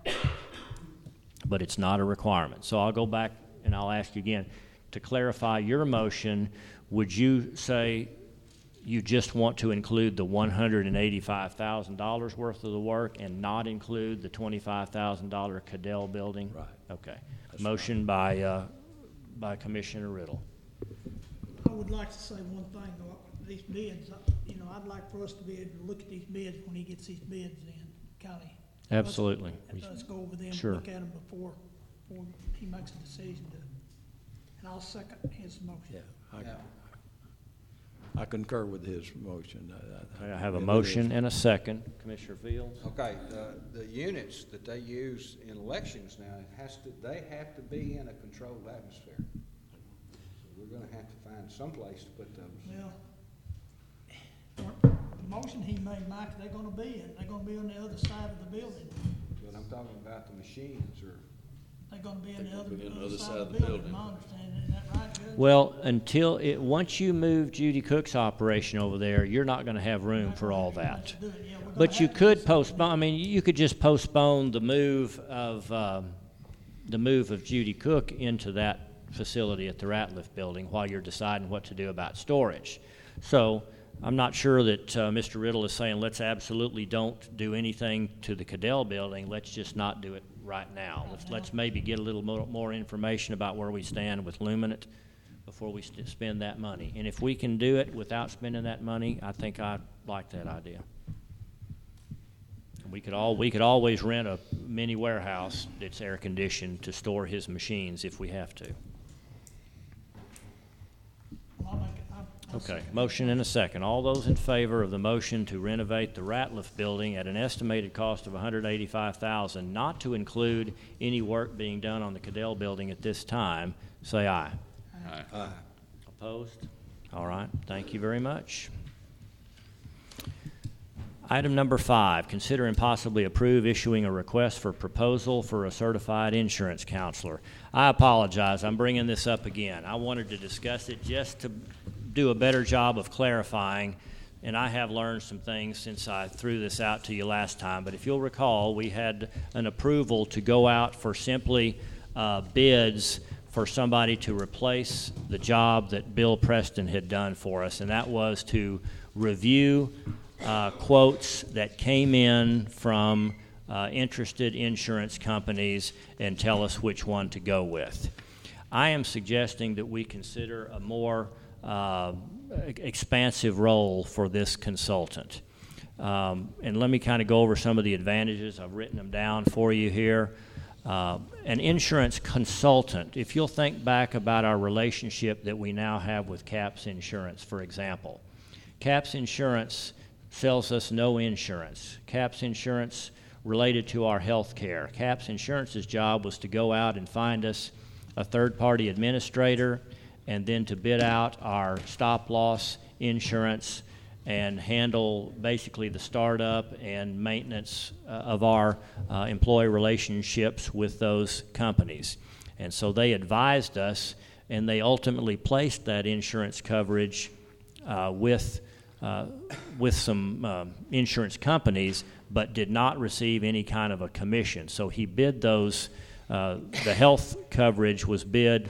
But it's not a requirement. So I'll go back and I'll ask you again, to clarify your motion, would you say you just want to include the one hundred eighty-five thousand dollars worth of the work and not include the twenty-five thousand dollar Cadell building? Right. Okay. Motion by, uh, by Commissioner Riddle. I would like to say one thing, though, these bids, uh, you know, I'd like for us to be able to look at these bids when he gets these bids in, county. Absolutely. Let's, let's go over them, Sure. look at them before, before he makes a decision to, and I'll second his motion. Yeah, I, I concur with his motion. I- I- I have a it is- motion and a second. Commissioner Fields? Okay, uh, the units that they use in elections now, it has to, they have to be in a controlled atmosphere. So we're gonna have to find someplace to put those. Well, the motion he made, Mike, they're gonna be in, they're gonna be on the other side of the building. But I'm talking about the machines or. They're gonna be on the They're other, gonna be on the other side of the building, my understanding, is that right, Judge? Well, until it, once you move Judy Cook's operation over there, you're not gonna have room for all that. Let's do it, yeah, we're gonna But you have to could do postpone, I mean, you could just postpone the move of, um, the move of Judy Cook into that facility at the Ratliff Building while you're deciding what to do about storage. So I'm not sure that uh, Mister Riddle is saying, let's absolutely don't do anything to the Cadell Building. Let's just not do it right now. Let's, let's maybe get a little more, more information about where we stand with Luminant before we st- spend that money. And if we can do it without spending that money, I think I'd like that idea. We could all, we could always rent a mini warehouse that's air conditioned to store his machines if we have to. Well, I'll make it, I'll- I'll Okay, second. motion and a second. All those in favor of the motion to renovate the Ratliff Building at an estimated cost of one hundred eighty-five thousand dollars, not to include any work being done on the Cadell Building at this time, say aye. Aye. Opposed? All right, thank you very much. Item number five, consider and possibly approve issuing a request for proposal for a certified insurance counselor. I apologize, I'm bringing this up again. I wanted to discuss it just to do a better job of clarifying, and I have learned some things since I threw this out to you last time. But if you'll recall, we had an approval to go out for simply uh, bids for somebody to replace the job that Bill Preston had done for us, and that was to review uh, quotes that came in from uh, interested insurance companies and tell us which one to go with. I am suggesting that we consider a more uh, expansive role for this consultant. Um, and let me kind of go over some of the advantages. I've written them down for you here. Uh, an insurance consultant, if you'll think back about our relationship that we now have with CAPS Insurance, for example. CAPS Insurance sells us no insurance. CAPS Insurance related to our health care. CAPS Insurance's job was to go out and find us a third-party administrator and then to bid out our stop-loss insurance and handle basically the startup and maintenance uh, of our uh, employee relationships with those companies. And so they advised us, and they ultimately placed that insurance coverage uh, with, uh, with some um, insurance companies, but did not receive any kind of a commission. So he bid those, uh, the health coverage was bid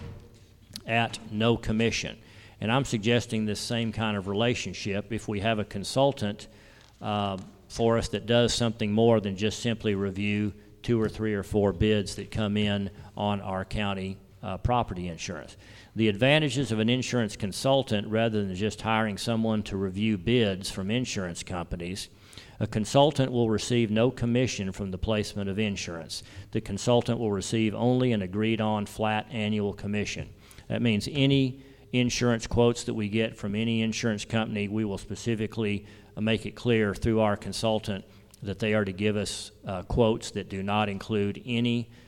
at no commission. And I'm suggesting this same kind of relationship if we have a consultant uh, for us that does something more than just simply review two or three or four bids that come in on our county uh, property insurance. The advantages of an insurance consultant, rather than just hiring someone to review bids from insurance companies, a consultant will receive no commission from the placement of insurance. The consultant will receive only an agreed-on flat annual commission. That means any insurance quotes that we get from any insurance company, we will specifically uh, make it clear through our consultant that they are to give us uh, quotes that do not include any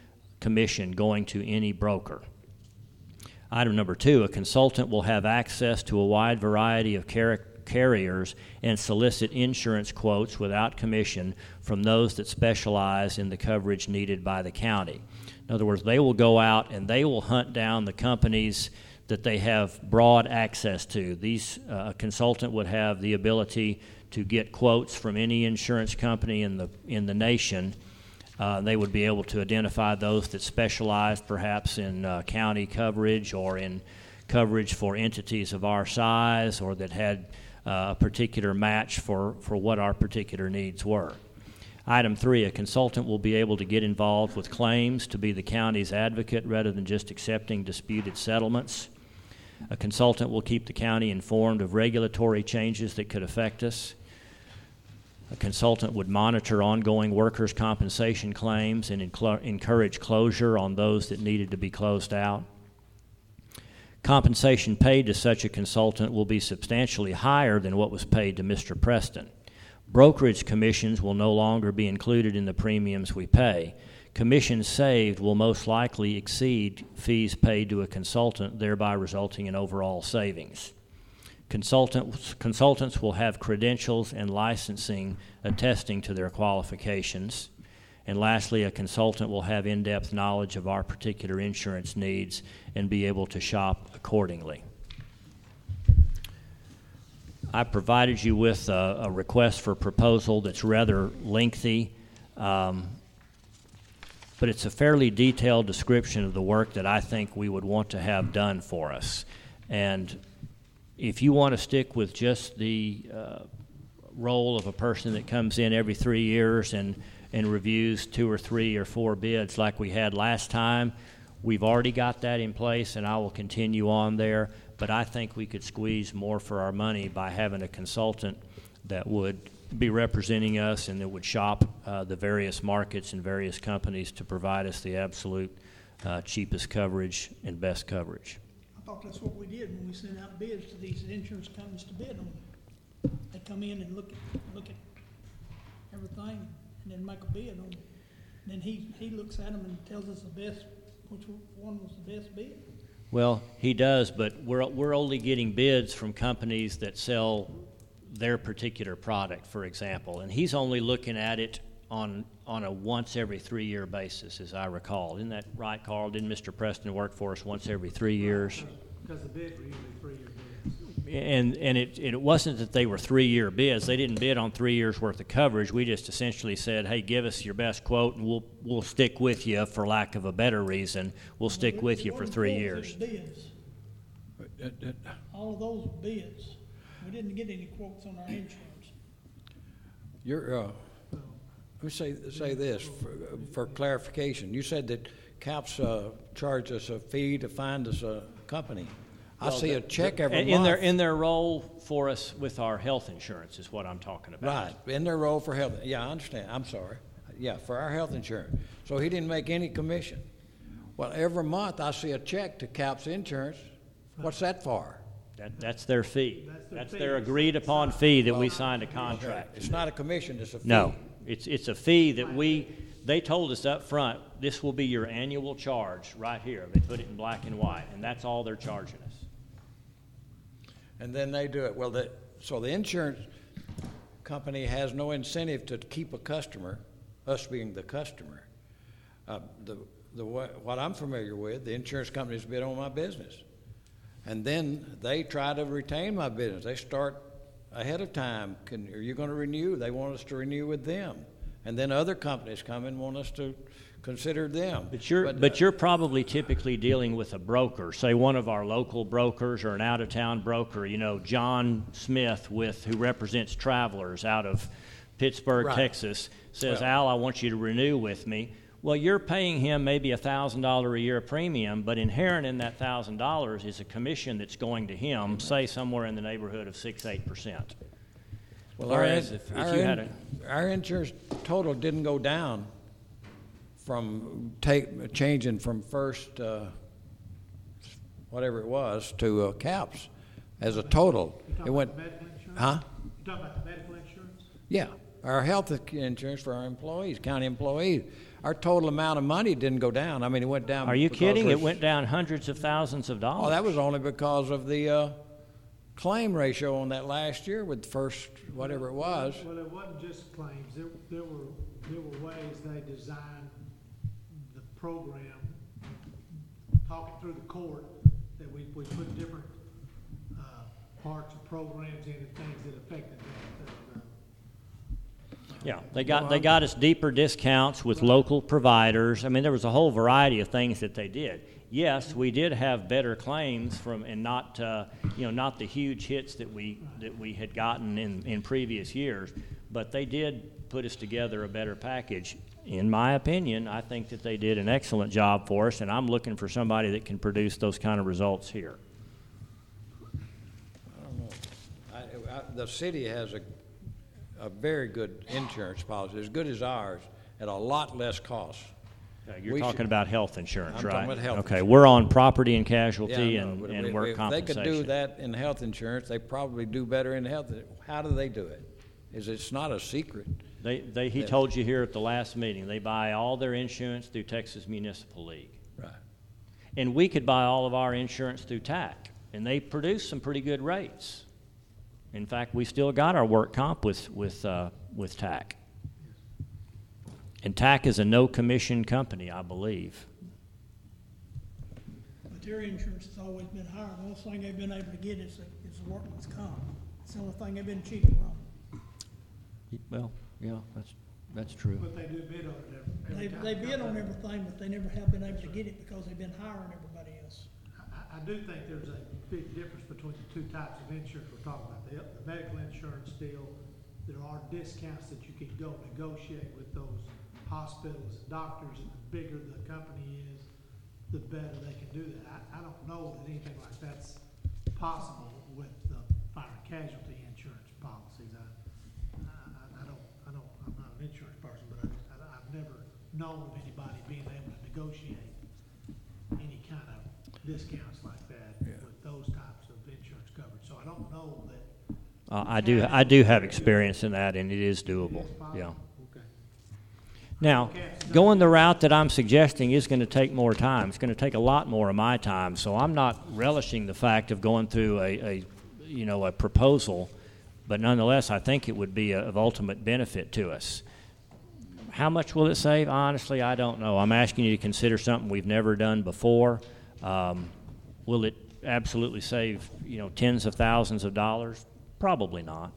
commission going to any broker. Item number two, a consultant will have access to a wide variety of car- carriers and solicit insurance quotes without commission from those that specialize in the coverage needed by the county. In other words, they will go out and they will hunt down the companies that they have broad access to. These uh, a consultant would have the ability to get quotes from any insurance company in the in the nation. Uh, they would be able to identify those that specialize perhaps in uh, county coverage or in coverage for entities of our size, or that had uh, a particular match for, for what our particular needs were. Item three, a consultant will be able to get involved with claims to be the county's advocate rather than just accepting disputed settlements. A consultant will keep the county informed of regulatory changes that could affect us. A consultant would monitor ongoing workers' compensation claims and incl- encourage closure on those that needed to be closed out. Compensation paid to such a consultant will be substantially higher than what was paid to Mister Preston. Brokerage commissions will no longer be included in the premiums we pay. Commissions saved will most likely exceed fees paid to a consultant, thereby resulting in overall savings. Consultants, consultants will have credentials and licensing attesting to their qualifications. And lastly, a consultant will have in-depth knowledge of our particular insurance needs and be able to shop accordingly. I provided you with a, a request for proposal that's rather lengthy, um, but it's a fairly detailed description of the work that I think we would want to have done for us. And if you want to stick with just the uh, role of a person that comes in every three years and, and reviews two or three or four bids like we had last time, we've already got that in place, and I will continue on there. But I think we could squeeze more for our money by having a consultant that would be representing us and that would shop uh, the various markets and various companies to provide us the absolute uh, cheapest coverage and best coverage. I thought that's what we did when we sent out bids to these insurance companies to bid on them. They come in and look at, look at everything and then make a bid on it. And then he, he looks at them and tells us the best, which one was the best bid. Well, he does, but we're, we're only getting bids from companies that sell their particular product, for example. And he's only looking at it on on a once every three year basis, as I recall. Isn't that right, Carl? Didn't Mister Preston work for us once every three years? Because the bids were usually three-year bids. And and it, it wasn't that they were three-year bids. They didn't bid on three years' worth of coverage. We just essentially said, hey, give us your best quote, and we'll we'll stick with you, for lack of a better reason. We'll stick with you for three years. Bids. All of those were bids. We didn't get any quotes on our insurance. You're, uh, let me say, say this for, for clarification. You said that CAPS uh, charged us a fee to find us a company. I Well, see the- a check every in month. their in their role for us with our health insurance is what I'm talking about. Right, in their role for health. Yeah, I understand. I'm sorry. Yeah, for our health insurance. So he didn't make any commission. Well, every month I see a check to CAPS Insurance. What's that for? That, that's their fee. That's their That's fee. their agreed upon fee that we signed a contract. It's not a commission, it's a fee. No, it's it's a fee that we. They told us up front, this will be your annual charge right here. They put it in black and white, and that's all they're charging us. And then they do it. Well, the, so the insurance company has no incentive to keep a customer, us being the customer. Uh, the, the, what I'm familiar with, the insurance companies bid on my business. And then they try to retain my business. They start ahead of time. Can, are you going to renew? They want us to renew with them. And then other companies come and want us to consider them. But you're But, but, uh, you're probably typically dealing with a broker, say one of our local brokers or an out-of-town broker. You know, John Smith with who represents Travelers out of Pittsburgh, Right. Texas, says, Well- Al, I want you to renew with me. Well, you're paying him maybe a thousand dollar a year premium, but inherent in that thousand dollars is a commission that's going to him, say somewhere in the neighborhood of six eight percent. Well, Whereas our, if- if our you in- had a- our insurance total didn't go down from take, changing from first, uh, whatever it was, to uh, CAPS as a total. You talking It went, about the medical insurance? huh? You talking about the medical insurance? Yeah, our health insurance for our employees, county employees. our total amount of money didn't go down. I mean, it went down. Are you because kidding? we're- It went down hundreds of thousands of dollars. Oh, that was only because of the uh, claim ratio on that last year with the first, whatever it was. Well, it wasn't just claims, there, there were, there were ways they designed the program, talking through the court, that we, we put different, uh, parts of programs in and things that affected that. uh, Yeah, they got, they got us deeper discounts with local providers. I mean, there was a whole variety of things that they did. Yes, we did have better claims from, and not, uh, you know, not the huge hits that we, that we had gotten in, in previous years, but they did put us together a better package. In my opinion, I think that they did an excellent job for us, and I'm looking for somebody that can produce those kind of results here. I don't know. I, I, the city has a, a very good insurance policy, as good as ours, at a lot less cost. Uh, You're We talking should- about health insurance, I'm right? talking about health Okay, insurance. we're on property and Yeah, I casualty know, and, but and if- work if compensation. they could do that in health insurance, they probably do better in health. How do they do it? Is it's not a secret. They, they, he that- told you here at the last meeting, they buy all their insurance through Texas Municipal League. Right. And we could buy all of our insurance through T A C, and they produce some pretty good rates. In fact, we still got our work comp with, with, uh, with T A C. And T A C is a no-commission company, I believe. But their insurance has always been higher. The only thing they've been able to get is, a- is a workman's comp. It's the only thing they've been cheaper on. Well, yeah, that's, that's true. But they do bid on it every, They, every time. they bid on everything, but they never have been able to get it because they've been higher than everybody else. I, I do think there's a big difference between the two types of insurance we're talking about. The, the medical insurance deal, there are discounts that you can go negotiate with those hospitals and doctors, and the bigger the company is, the better they can do that. I, I don't know that anything like that's possible with the fire and casualty insurance policies. I, I, I don't, I don't, I'm not an insurance person, but I, I, I've never known of anybody being able to negotiate any kind of discounts like that with those types of insurance coverage. So I don't know that. Uh, I do, I do have experience in that, and it is doable, yeah. Okay. Now, going the route that I'm suggesting is going to take more time. It's going to take a lot more of my time, so I'm not relishing the fact of going through a, a you know, a proposal, but nonetheless, I think it would be a, of ultimate benefit to us. How much will it save? Honestly, I don't know. I'm asking you to consider something we've never done before. Um, will it absolutely save, you know, tens of thousands of dollars? Probably not.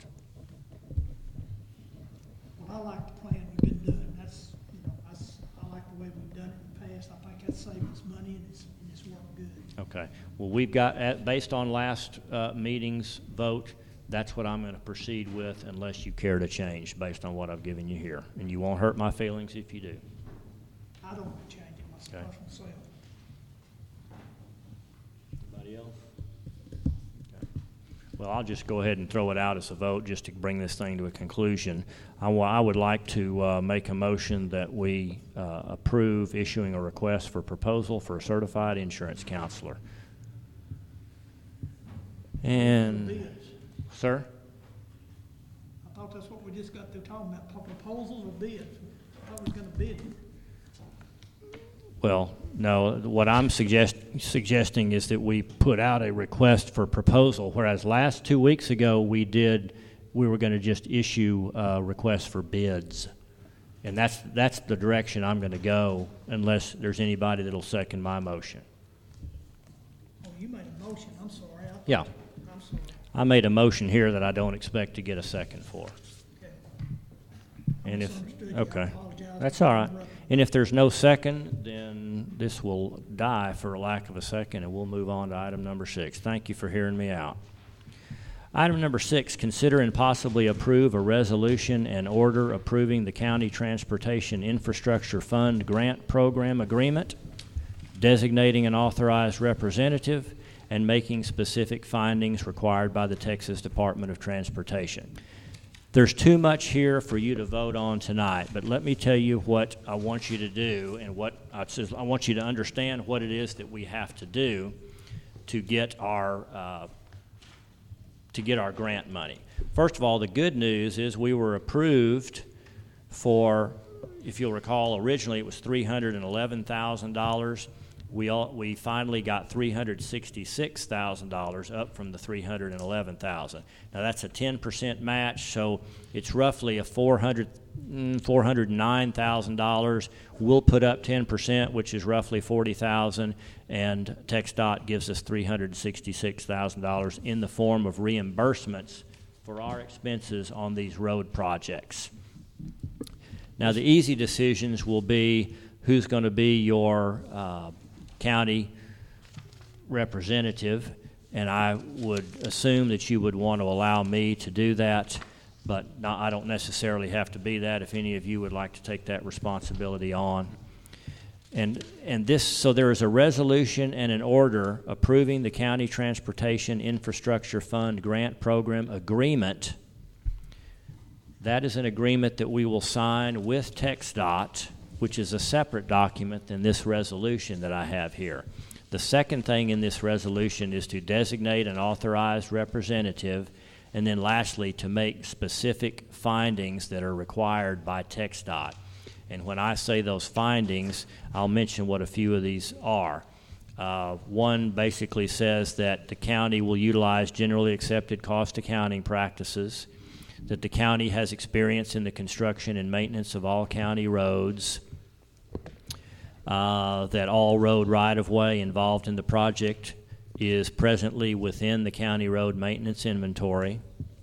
Well, I like the plan we've been doing. That's, you know, that's, I like the way we've done it in the past. I think that's saved us money and it's, and it's worked good. Okay. Well, we've got, at- based on last uh, meeting's vote, that's what I'm going to proceed with unless you care to change based on what I've given you here. And you won't hurt my feelings if you do. I don't want to change it myself. Okay. myself. Anybody else? Okay. Well, I'll just go ahead and throw it out as a vote just to bring this thing to a conclusion. I, wa- I would like to uh, make a motion that we uh, approve issuing a request for proposal for a certified insurance counselor. And, Bids. sir? I thought that's what we just got through talking about, proposals or bids. I thought we was gonna bid it. Well, no, what I'm suggest, suggesting is that we put out a request for proposal, whereas last two weeks ago, we did, we were gonna just issue a request for bids. And that's, that's the direction I'm gonna go unless there's anybody that'll second my motion. Oh, you made a motion, I'm sorry. I thought- Yeah. I'm sorry. I made a motion here that I don't expect to get a second for. Okay. And if, Misunderstood you. I okay, apologize that's for all right. interrupting. And if there's no second, then this will die for lack of a second, and we'll move on to item number six. Thank you for hearing me out. Item number six, consider and possibly approve a resolution and order approving the County Transportation Infrastructure Fund Grant Program Agreement, designating an authorized representative, and making specific findings required by the Texas Department of Transportation. There's too much here for you to vote on tonight, but let me tell you what I want you to do and what I says. I want you to understand what it is that we have to do to get our uh, to get our grant money. First of all, the good news is we were approved for if you'll recall, originally it was three hundred eleven thousand dollars. We all, we finally got three hundred sixty-six thousand dollars, up from the three hundred eleven thousand dollars. Now that's a ten percent match, so it's roughly a four hundred, four hundred nine thousand dollars. We'll put up ten percent, which is roughly forty thousand dollars, and TxDOT gives us three hundred sixty-six thousand dollars in the form of reimbursements for our expenses on these road projects. Now the easy decisions will be who's going to be your uh, county representative, and I would assume that you would want to allow me to do that, but not, I don't necessarily have to be that if any of you would like to take that responsibility on. And, and this, so there is a resolution and an order approving the County Transportation Infrastructure Fund Grant Program Agreement. That is an agreement that we will sign with TxDOT, which is a separate document than this resolution that I have here. The second thing in this resolution is to designate an authorized representative, and then lastly, to make specific findings that are required by TxDOT. And when I say those findings, I'll mention what a few of these are. Uh, one basically says that the county will utilize generally accepted cost accounting practices, that the county has experience in the construction and maintenance of all county roads, uh, that all road right-of-way involved in the project is presently within the county road maintenance inventory,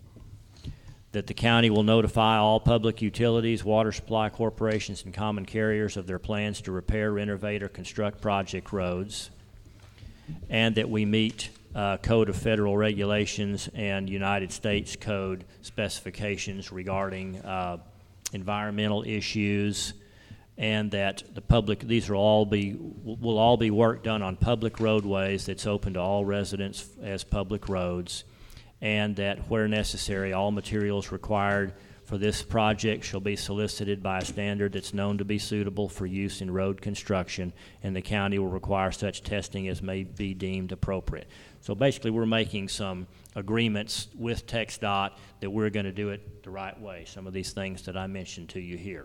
that the county will notify all public utilities, water supply corporations, and common carriers of their plans to repair, renovate, or construct project roads, and that we meet uh, Code of Federal Regulations and United States Code specifications regarding uh, environmental issues, and that the public, these are all be, will all be work done on public roadways that's open to all residents as public roads, and that where necessary, all materials required for this project shall be solicited by a standard that's known to be suitable for use in road construction, and the county will require such testing as may be deemed appropriate. So basically, we're making some agreements with TxDOT that we're going to do it the right way, some of these things that I mentioned to you here.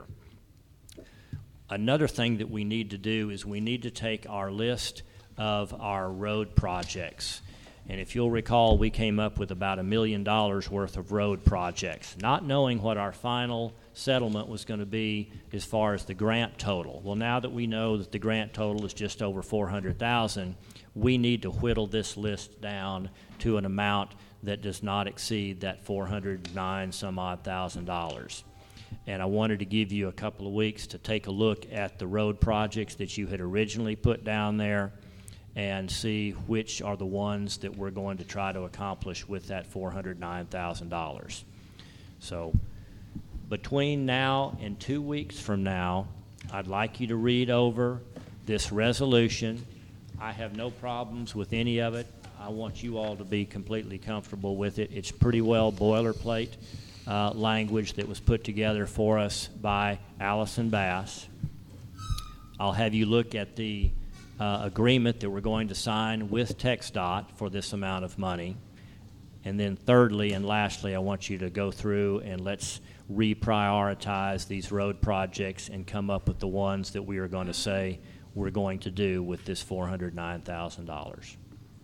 Another thing that we need to do is we need to take our list of our road projects. And if you'll recall, we came up with about a million dollars worth of road projects, not knowing what our final settlement was going to be as far as the grant total. Well, now that we know that the grant total is just over four hundred thousand dollars, we need to whittle this list down to an amount that does not exceed that four hundred nine some odd thousand dollars. And I wanted to give you a couple of weeks to take a look at the road projects that you had originally put down there and see which are the ones that we're going to try to accomplish with that four hundred nine thousand dollars. So between now and two weeks from now, I'd like you to read over this resolution. I have no problems with any of it. I want you all to be completely comfortable with it. It's pretty well boilerplate uh, language that was put together for us by Allison Bass. I'll have you look at the uh, agreement that we're going to sign with TxDOT for this amount of money. And then thirdly and lastly, I want you to go through and let's reprioritize these road projects and come up with the ones that we are going to say we're going to do with this four hundred nine thousand dollars.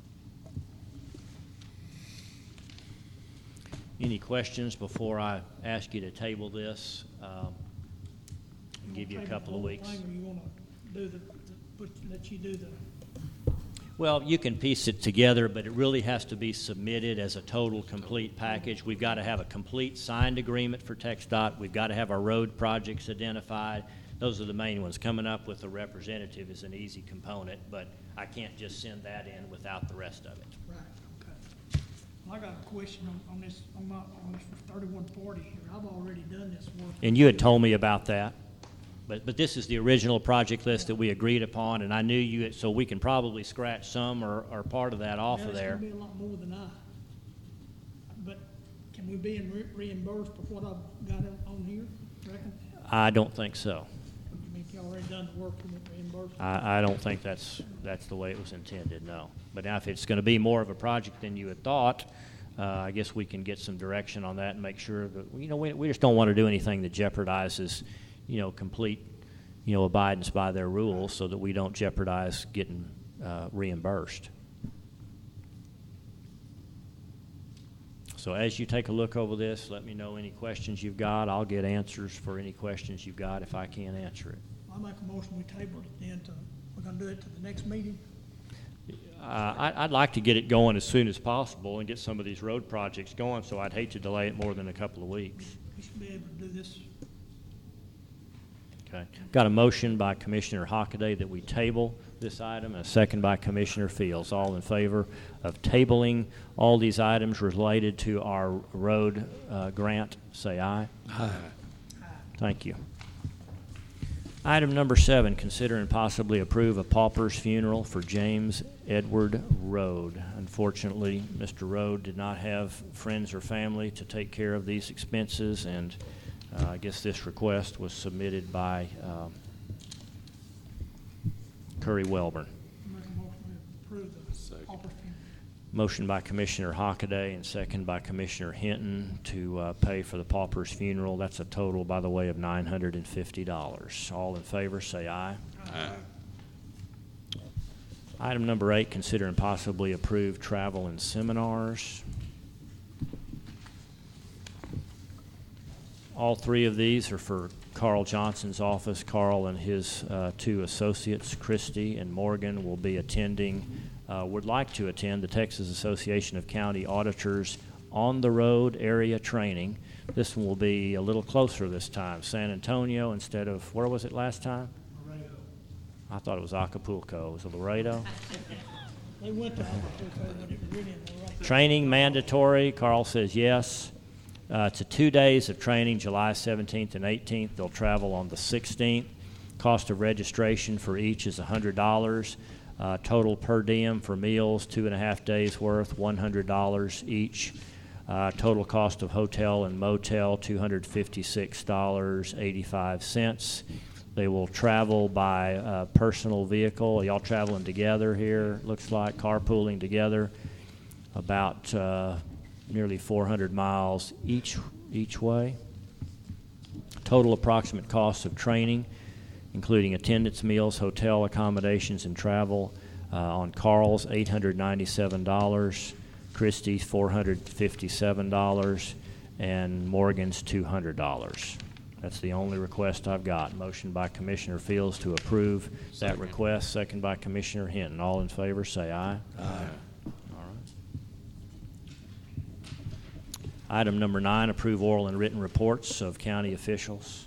Any questions before I ask you to table this um, and give you a couple of weeks? Or you want to do the, the put, let you do the. Well, you can piece it together, but it really has to be submitted as a total, complete package. We've got to have a complete signed agreement for TxDOT. We've got to have our road projects identified. Those are the main ones. Coming up with a representative is an easy component, but I can't just send that in without the rest of it. Right, okay. Well, I got a question on, on this, on my, on this thirty-one forty here. I've already done this work. And you had told me about that. But, but this is the original project list that we agreed upon, and I knew you, so we can probably scratch some or, or part of that off Yeah, of there. It's gonna be a lot more than I. But can we be re- reimbursed for what I've got on here, reckon? I don't think so. I mean, if you already done the work, you want reimbursed? I, I don't think that's, that's the way it was intended, no. But now if it's going to be more of a project than you had thought, uh, I guess we can get some direction on that and make sure that, you know, we, we just don't want to do anything that jeopardizes you know, complete, you know, abidance by their rules so that we don't jeopardize getting uh, reimbursed. So as you take a look over this, let me know any questions you've got. I'll get answers for any questions you've got if I can't answer it. I make a motion, we table it then to, we're gonna do it to the next meeting. Uh, I, I'd like to get it going as soon as possible and get some of these road projects going, so I'd hate to delay it more than a couple of weeks. We should be able to do this. Okay. Got a motion by Commissioner Hockaday that we table this item, and a second by Commissioner Fields. All in favor of tabling all these items related to our road uh, grant, say aye. Aye. Thank you. Item number seven, consider and possibly approve a pauper's funeral for James Edward Rode. Unfortunately, Mister Rode did not have friends or family to take care of these expenses, and uh, I guess this request was submitted by um, Curry Welborn. Make a motion, we approve the pauper funeral. Motion by Commissioner Hockaday and second by Commissioner Hinton to uh, pay for the pauper's funeral. That's a total, by the way, of nine hundred fifty dollars. All in favor, say aye. Aye. Item number eight, consider and possibly approve travel and seminars. All three of these are for Carl Johnson's office. Carl and his uh, two associates, Christy and Morgan, will be attending, uh, would like to attend the Texas Association of County Auditors on the road area training. This one will be a little closer this time, San Antonio instead of, where was it last time? Laredo. I thought it was Acapulco. Was it Laredo? They went to Acapulco, but it was really in Laredo. Training mandatory. Carl says yes. Uh, it's a two days of training, July seventeenth and eighteenth. They'll travel on the sixteenth. Cost of registration for each is one hundred dollars. Uh, total per diem for meals, two and a half days worth, one hundred dollars each. Uh, total cost of hotel and motel, two hundred fifty-six dollars and eighty-five cents. They will travel by uh, personal vehicle. Y'all traveling together here, looks like, carpooling together, about uh, nearly four hundred miles each each way. Total approximate costs of training, including attendance, meals, hotel accommodations, and travel, uh, on Carl's eight hundred ninety-seven dollars, Christie's four hundred fifty-seven dollars, and Morgan's two hundred dollars. That's the only request I've got. Motion by Commissioner Fields to approve that request, second by Commissioner Hinton. All in favor, say aye. Aye. Item number nine, approve oral and written reports of county officials.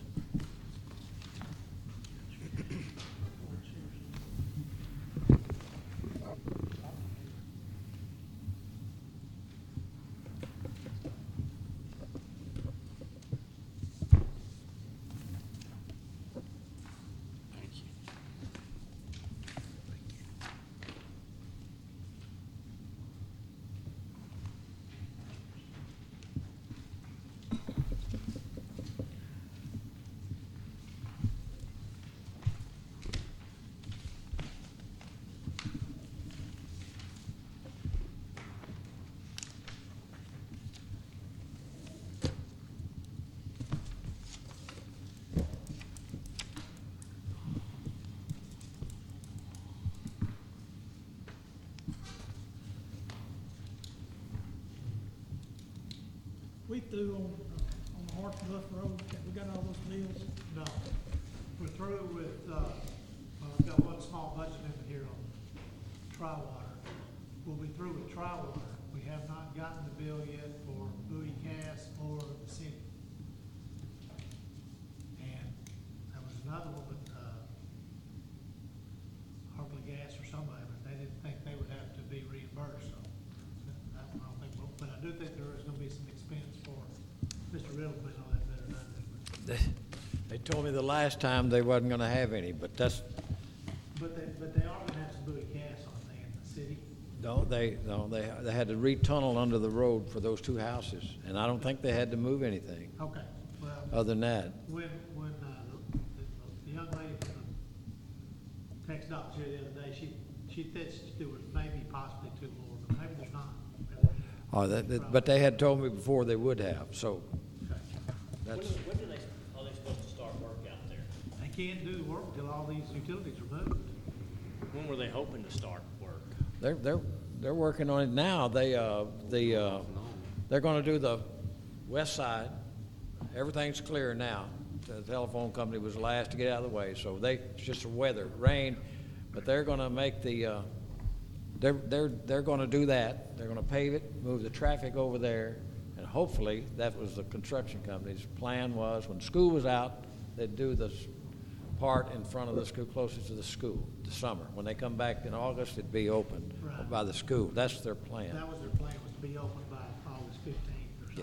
Thank you. We threw on, on the Horse Bluff Road, we got all those bills. No, we're through with, uh, well, I've got one small budget in here on Tri-Water. We'll be through with Tri-Water. We have not gotten the bill yet for Bowie Cass or the city. And there was another one, but, uh, Harbor Gas or somebody, but they didn't think they would have to be reimbursed, so that one I don't think, we'll- but I do think there is gonna be some expense for Mister Riddle putting all that better done. They, they told me the last time they wasn't gonna have any, but that's, But they, but they are gonna have some Bowie Cass on there in the city. no, they, no, they, they had to retunnel under the road for those two houses, and I don't think they had to move anything Okay, well, other than that. when, when, uh, the, the, the young lady from the text office here the other day, she, she said there was maybe possibly two more, but maybe there's not. Oh, that, that- but they had told me before they would have, so Okay. that's, When do they, are they supposed to start work out there? can't do the work until all these utilities are moved. When were they hoping to start work? They're, they're, they're working on it now. They, uh, the, uh, they're gonna do the west side. Everything's clear now. The telephone company was the last to get out of the way, so they, it's just the weather, rain, but they're gonna make the, uh, they're, they're, they're gonna do that. They're gonna pave it, move the traffic over there, and hopefully, that was the construction company's plan was, when school was out, they'd do the part in front of the school, closest to the school, the summer. When they come back in August, it'd be open Right. by the school. That's their plan. That was their plan, was to be open by August fifteenth or something.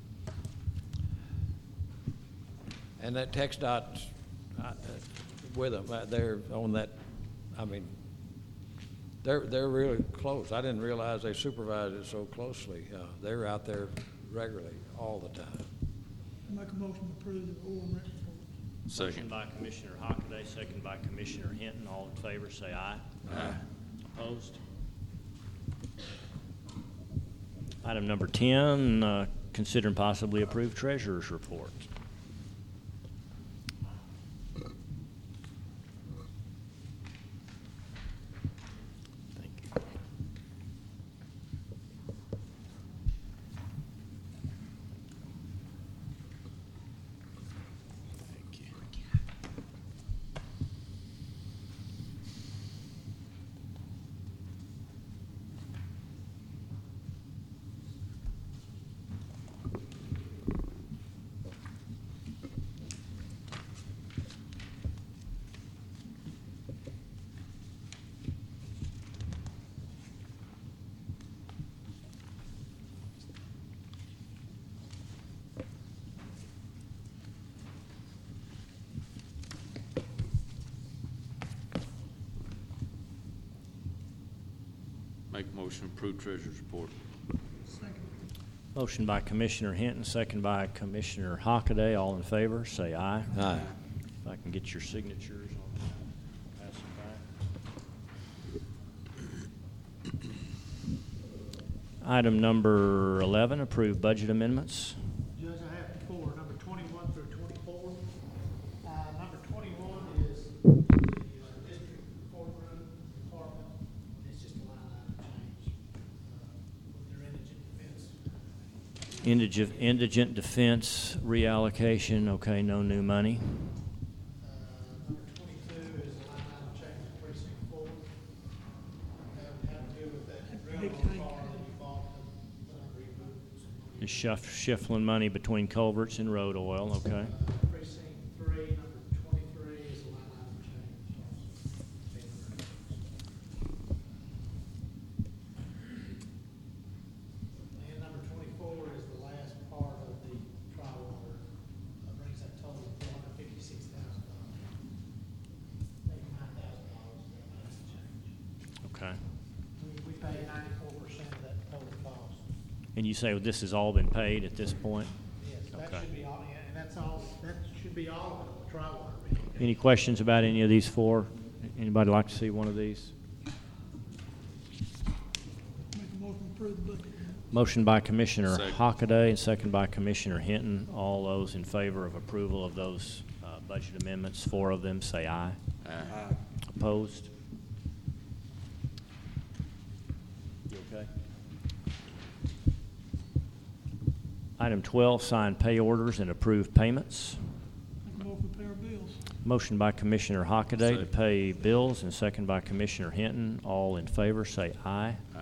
Yeah. And that Tech Dot, uh, with them, uh, they're on that, I mean, they're, they're really close. I didn't realize they supervised it so closely. Uh, They're out there regularly, all the time. Make a motion to approve the oil and rent report. Motion by Commissioner Hockaday, second by Commissioner Hinton. All in favor, say aye. Aye. Opposed? Item number ten, uh, consider and possibly approve treasurer's report. Thank you. Make a motion to approve treasurer's report. Second. Motion by Commissioner Hinton, second by Commissioner Hockaday. All in favor, say aye. Aye. If I can get your signatures on that, pass it back. Item number eleven, approve budget amendments. Judge, I have four, number twenty-one through twenty-four. Uh, number twenty-one is the uh, district courtroom department. It's just a line item change, uh, with their indigent defense. Indigent, indigent defense reallocation, okay, no new money. Uh, number twenty-two is a line item change to precinct four. Have, have to do with that Big railroad tank. car that you bought, and put under your boot. Is shuff, shuffling money between culverts and road oil, okay. Uh, Precinct three, number twenty-three is a line item change. And number twenty-four is the last part of the tri-water, uh, brings that total to four hundred fifty-six thousand dollars. Eighty-nine thousand dollars, that makes the change. Okay. We, we pay ninety-four percent of that total cost. And you say this has all been paid at this point? Yes, that Okay. should be all, yeah, and that's all, that should be all of it, the tri-water. bill. Any questions about any of these four? Anybody like to see one of these? Make a motion to approve the budget. Motion by Commissioner Second. Hockaday and second by Commissioner Hinton. All those in favor of approval of those uh, budget amendments, four of them, say aye. Aye. Opposed? You okay? Item twelve, sign pay orders and approve payments. Make a motion to pay our bills. Motion by Commissioner Hockaday to Second. pay bills and second by Commissioner Hinton. All in favor, say aye. Aye.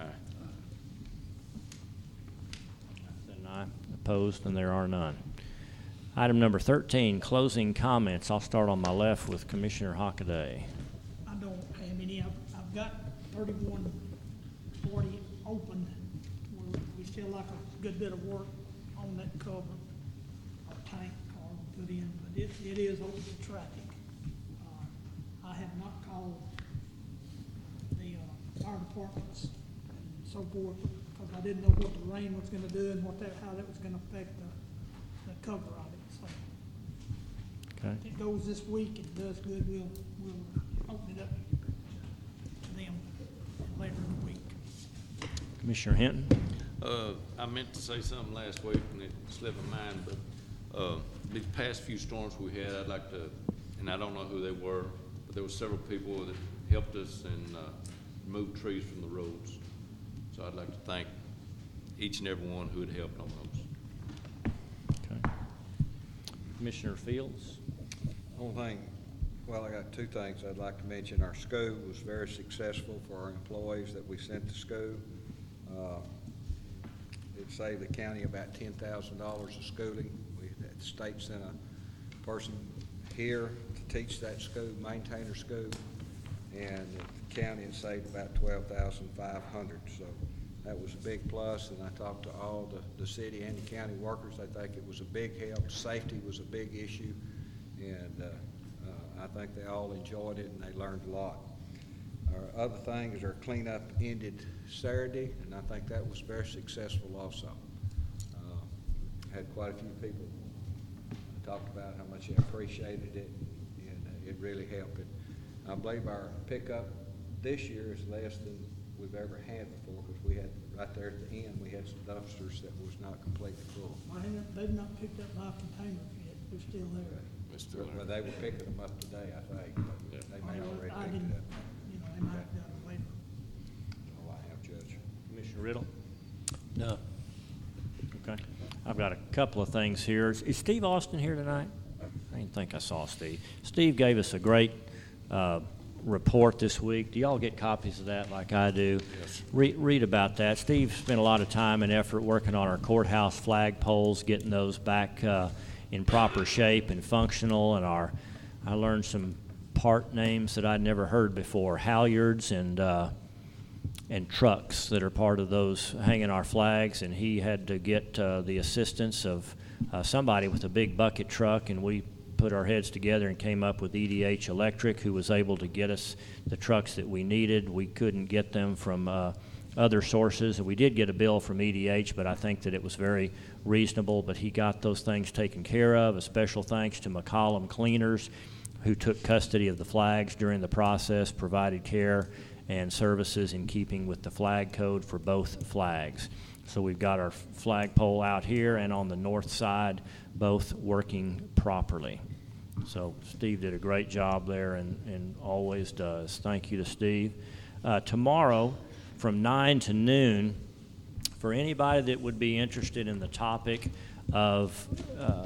Then aye. Opposed, and there are none. Item number thirteen, closing comments. I'll start on my left with Commissioner Hockaday. I don't have any. I've, I've got thirty-one forty open. We're, we still like a good bit of work on that cover, or tank car we put in, but it, it is open to traffic. Uh, I have not called the, uh, fire departments and so forth, because I didn't know what the rain was gonna do and what that, how that was gonna affect the, the cover of it, so. Okay. If it goes this week and does good, we'll, we'll open it up to them later in the week. Commissioner Hinton? Uh, I meant to say something last week and it slipped my mind, but, uh, these past few storms we had, I'd like to and I don't know who they were, but there were several people that helped us and uh, remove trees from the roads. So I'd like to thank each and every one who had helped on those. Okay. Commissioner Fields? Only thing, well, I got two things I'd like to mention. Our school was very successful for our employees that we sent to school. Uh, It saved the county about ten thousand dollars of schooling. We, the state sent a person here to teach that school, maintain our school, and the county had saved about twelve thousand five hundred dollars. So that was a big plus, and I talked to all the, the city and the county workers. They think it was a big help. Safety was a big issue, and uh, uh, I think they all enjoyed it and they learned a lot. Our other thing is our cleanup ended Saturday, and I think that was very successful also. Uh, had quite a few people talked about how much they appreciated it, and uh, it really helped it. I believe our pickup this year is less than we've ever had before, because we had, right there at the end, we had some dumpsters that was not completely full. I haven't, they've not picked up my containers yet, they're still there. Mister Well, they were picking them up today, I think, but Yeah. they I may know, already I picked didn't, it up. you know, they might have done it later. Oh, I have, Judge. Commissioner Riddle? No. Okay. I've got a couple of things here. Is is Steve Austin here tonight? I didn't think I saw Steve. Steve gave us a great uh, report this week. Do y'all get copies of that like I do? Yes. Re- read about that. Steve spent a lot of time and effort working on our courthouse flag poles, getting those back uh, in proper shape and functional. And our, I learned some part names that I'd never heard before, halyards and uh, and trucks that are part of those hanging our flags. And he had to get uh, the assistance of uh, somebody with a big bucket truck, and we put our heads together and came up with E D H Electric, who was able to get us the trucks that we needed. We couldn't get them from uh, other sources. We did get a bill from E D H, but I think that it was very reasonable. But he got those things taken care of. A special thanks to McCollum Cleaners, who took custody of the flags during the process, provided care and services in keeping with the flag code for both flags. So we've got our flagpole out here and on the north side, both working properly. So Steve did a great job there, and, and always does. Thank you to Steve. Uh, tomorrow from nine to noon, for anybody that would be interested in the topic of uh,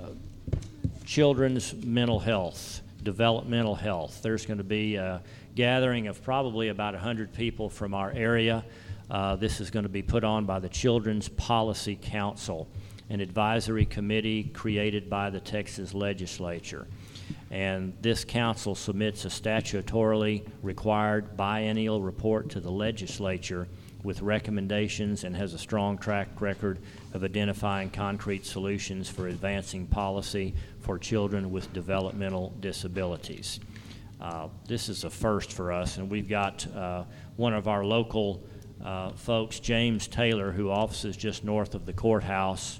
children's mental health, developmental health, there's going to be a gathering of probably about one hundred people from our area. Uh, this is going to be put on by the Children's Policy Council, an advisory committee created by the Texas legislature. And this council submits a statutorily required biennial report to the legislature with recommendations, and has a strong track record of identifying concrete solutions for advancing policy for children with developmental disabilities. Uh, this is a first for us, and we've got uh, one of our local uh, folks, James Taylor, who offices just north of the courthouse,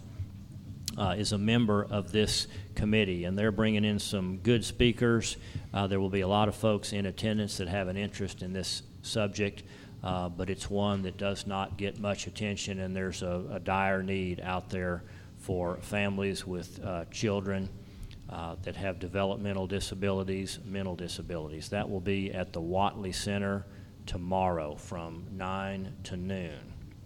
uh, is a member of this committee, and they're bringing in some good speakers. Uh, there will be a lot of folks in attendance that have an interest in this subject, uh, but it's one that does not get much attention, and there's a, a dire need out there for families with uh, children Uh, that have developmental disabilities, mental disabilities. That will be at the Watley Center tomorrow from nine to noon.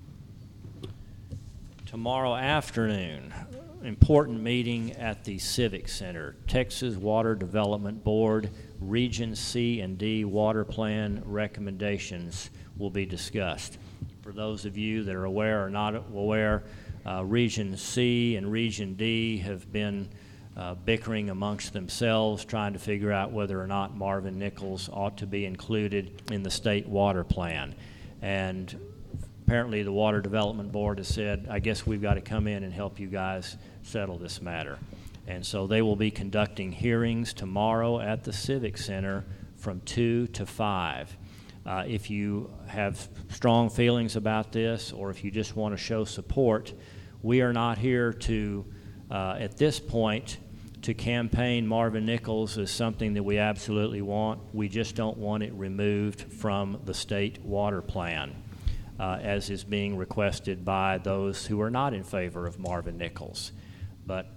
Tomorrow afternoon, important meeting at the Civic Center. Texas Water Development Board Region C and D Water Plan recommendations will be discussed. For those of you that are aware or not aware, uh, Region C and Region D have been Uh, bickering amongst themselves, trying to figure out whether or not Marvin Nichols ought to be included in the state water plan. And apparently the Water Development Board has said, I guess we've got to come in and help you guys settle this matter. And so they will be conducting hearings tomorrow at the Civic Center from two to five. Uh, if you have strong feelings about this, or if you just want to show support, we are not here to, uh, at this point, to campaign Marvin Nichols as something that we absolutely want. We just don't want it removed from the state water plan, uh, as is being requested by those who are not in favor of Marvin Nichols. But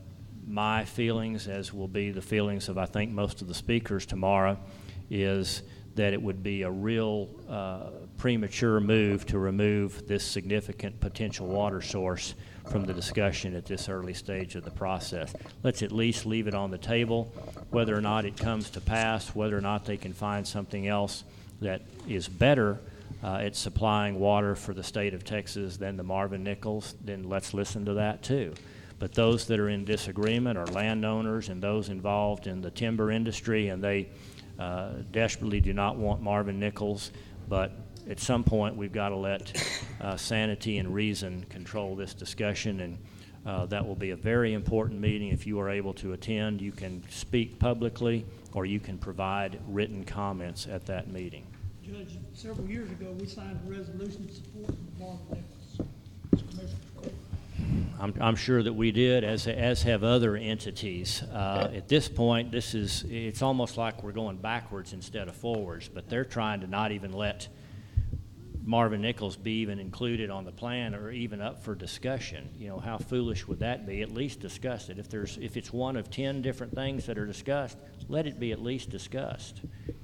my feelings, as will be the feelings of, I think, most of the speakers tomorrow, is that it would be a real uh, premature move to remove this significant potential water source from the discussion at this early stage of the process. Let's at least leave it on the table, whether or not it comes to pass, whether or not they can find something else that is better uh, at supplying water for the state of Texas than the Marvin Nichols, then let's listen to that too. But those that are in disagreement are landowners and those involved in the timber industry, and they uh, desperately do not want Marvin Nichols, but at some point we've got to let uh, sanity and reason control this discussion, and uh, that will be a very important meeting. If you are able to attend, you can speak publicly or you can provide written comments at that meeting. Judge, several years ago, we signed a resolution supporting Marvin Nichols. Mister Commissioner. I'm, I'm sure that we did, as as have other entities. Uh, at this point, this is it's almost like we're going backwards instead of forwards. But they're trying to not even let Marvin Nichols be even included on the plan or even up for discussion. You know, how foolish would that be? At least discuss it. If there's if it's one of ten different things that are discussed, let it be at least discussed.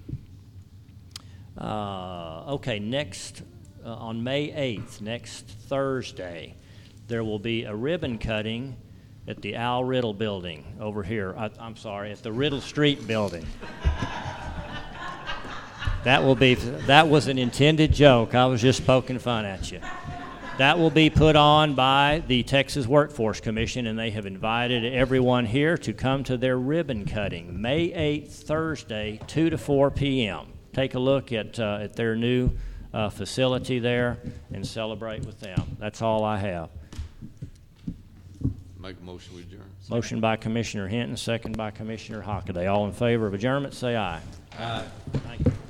Uh, okay, next uh, on May eighth, next Thursday, there will be a ribbon cutting at the Al Riddle Building over here. I, I'm sorry, at the Riddle Street Building. That will be, that was an intended joke. I was just poking fun at you. That will be put on by the Texas Workforce Commission, and they have invited everyone here to come to their ribbon cutting, May eighth, Thursday, two to four p.m. Take a look at, uh, at their new uh, facility there and celebrate with them. That's all I have. Make a motion, we adjourn. Motion by Commissioner Hinton, second by Commissioner Hockaday. All in favor of adjournment, say aye. Aye. Thank you.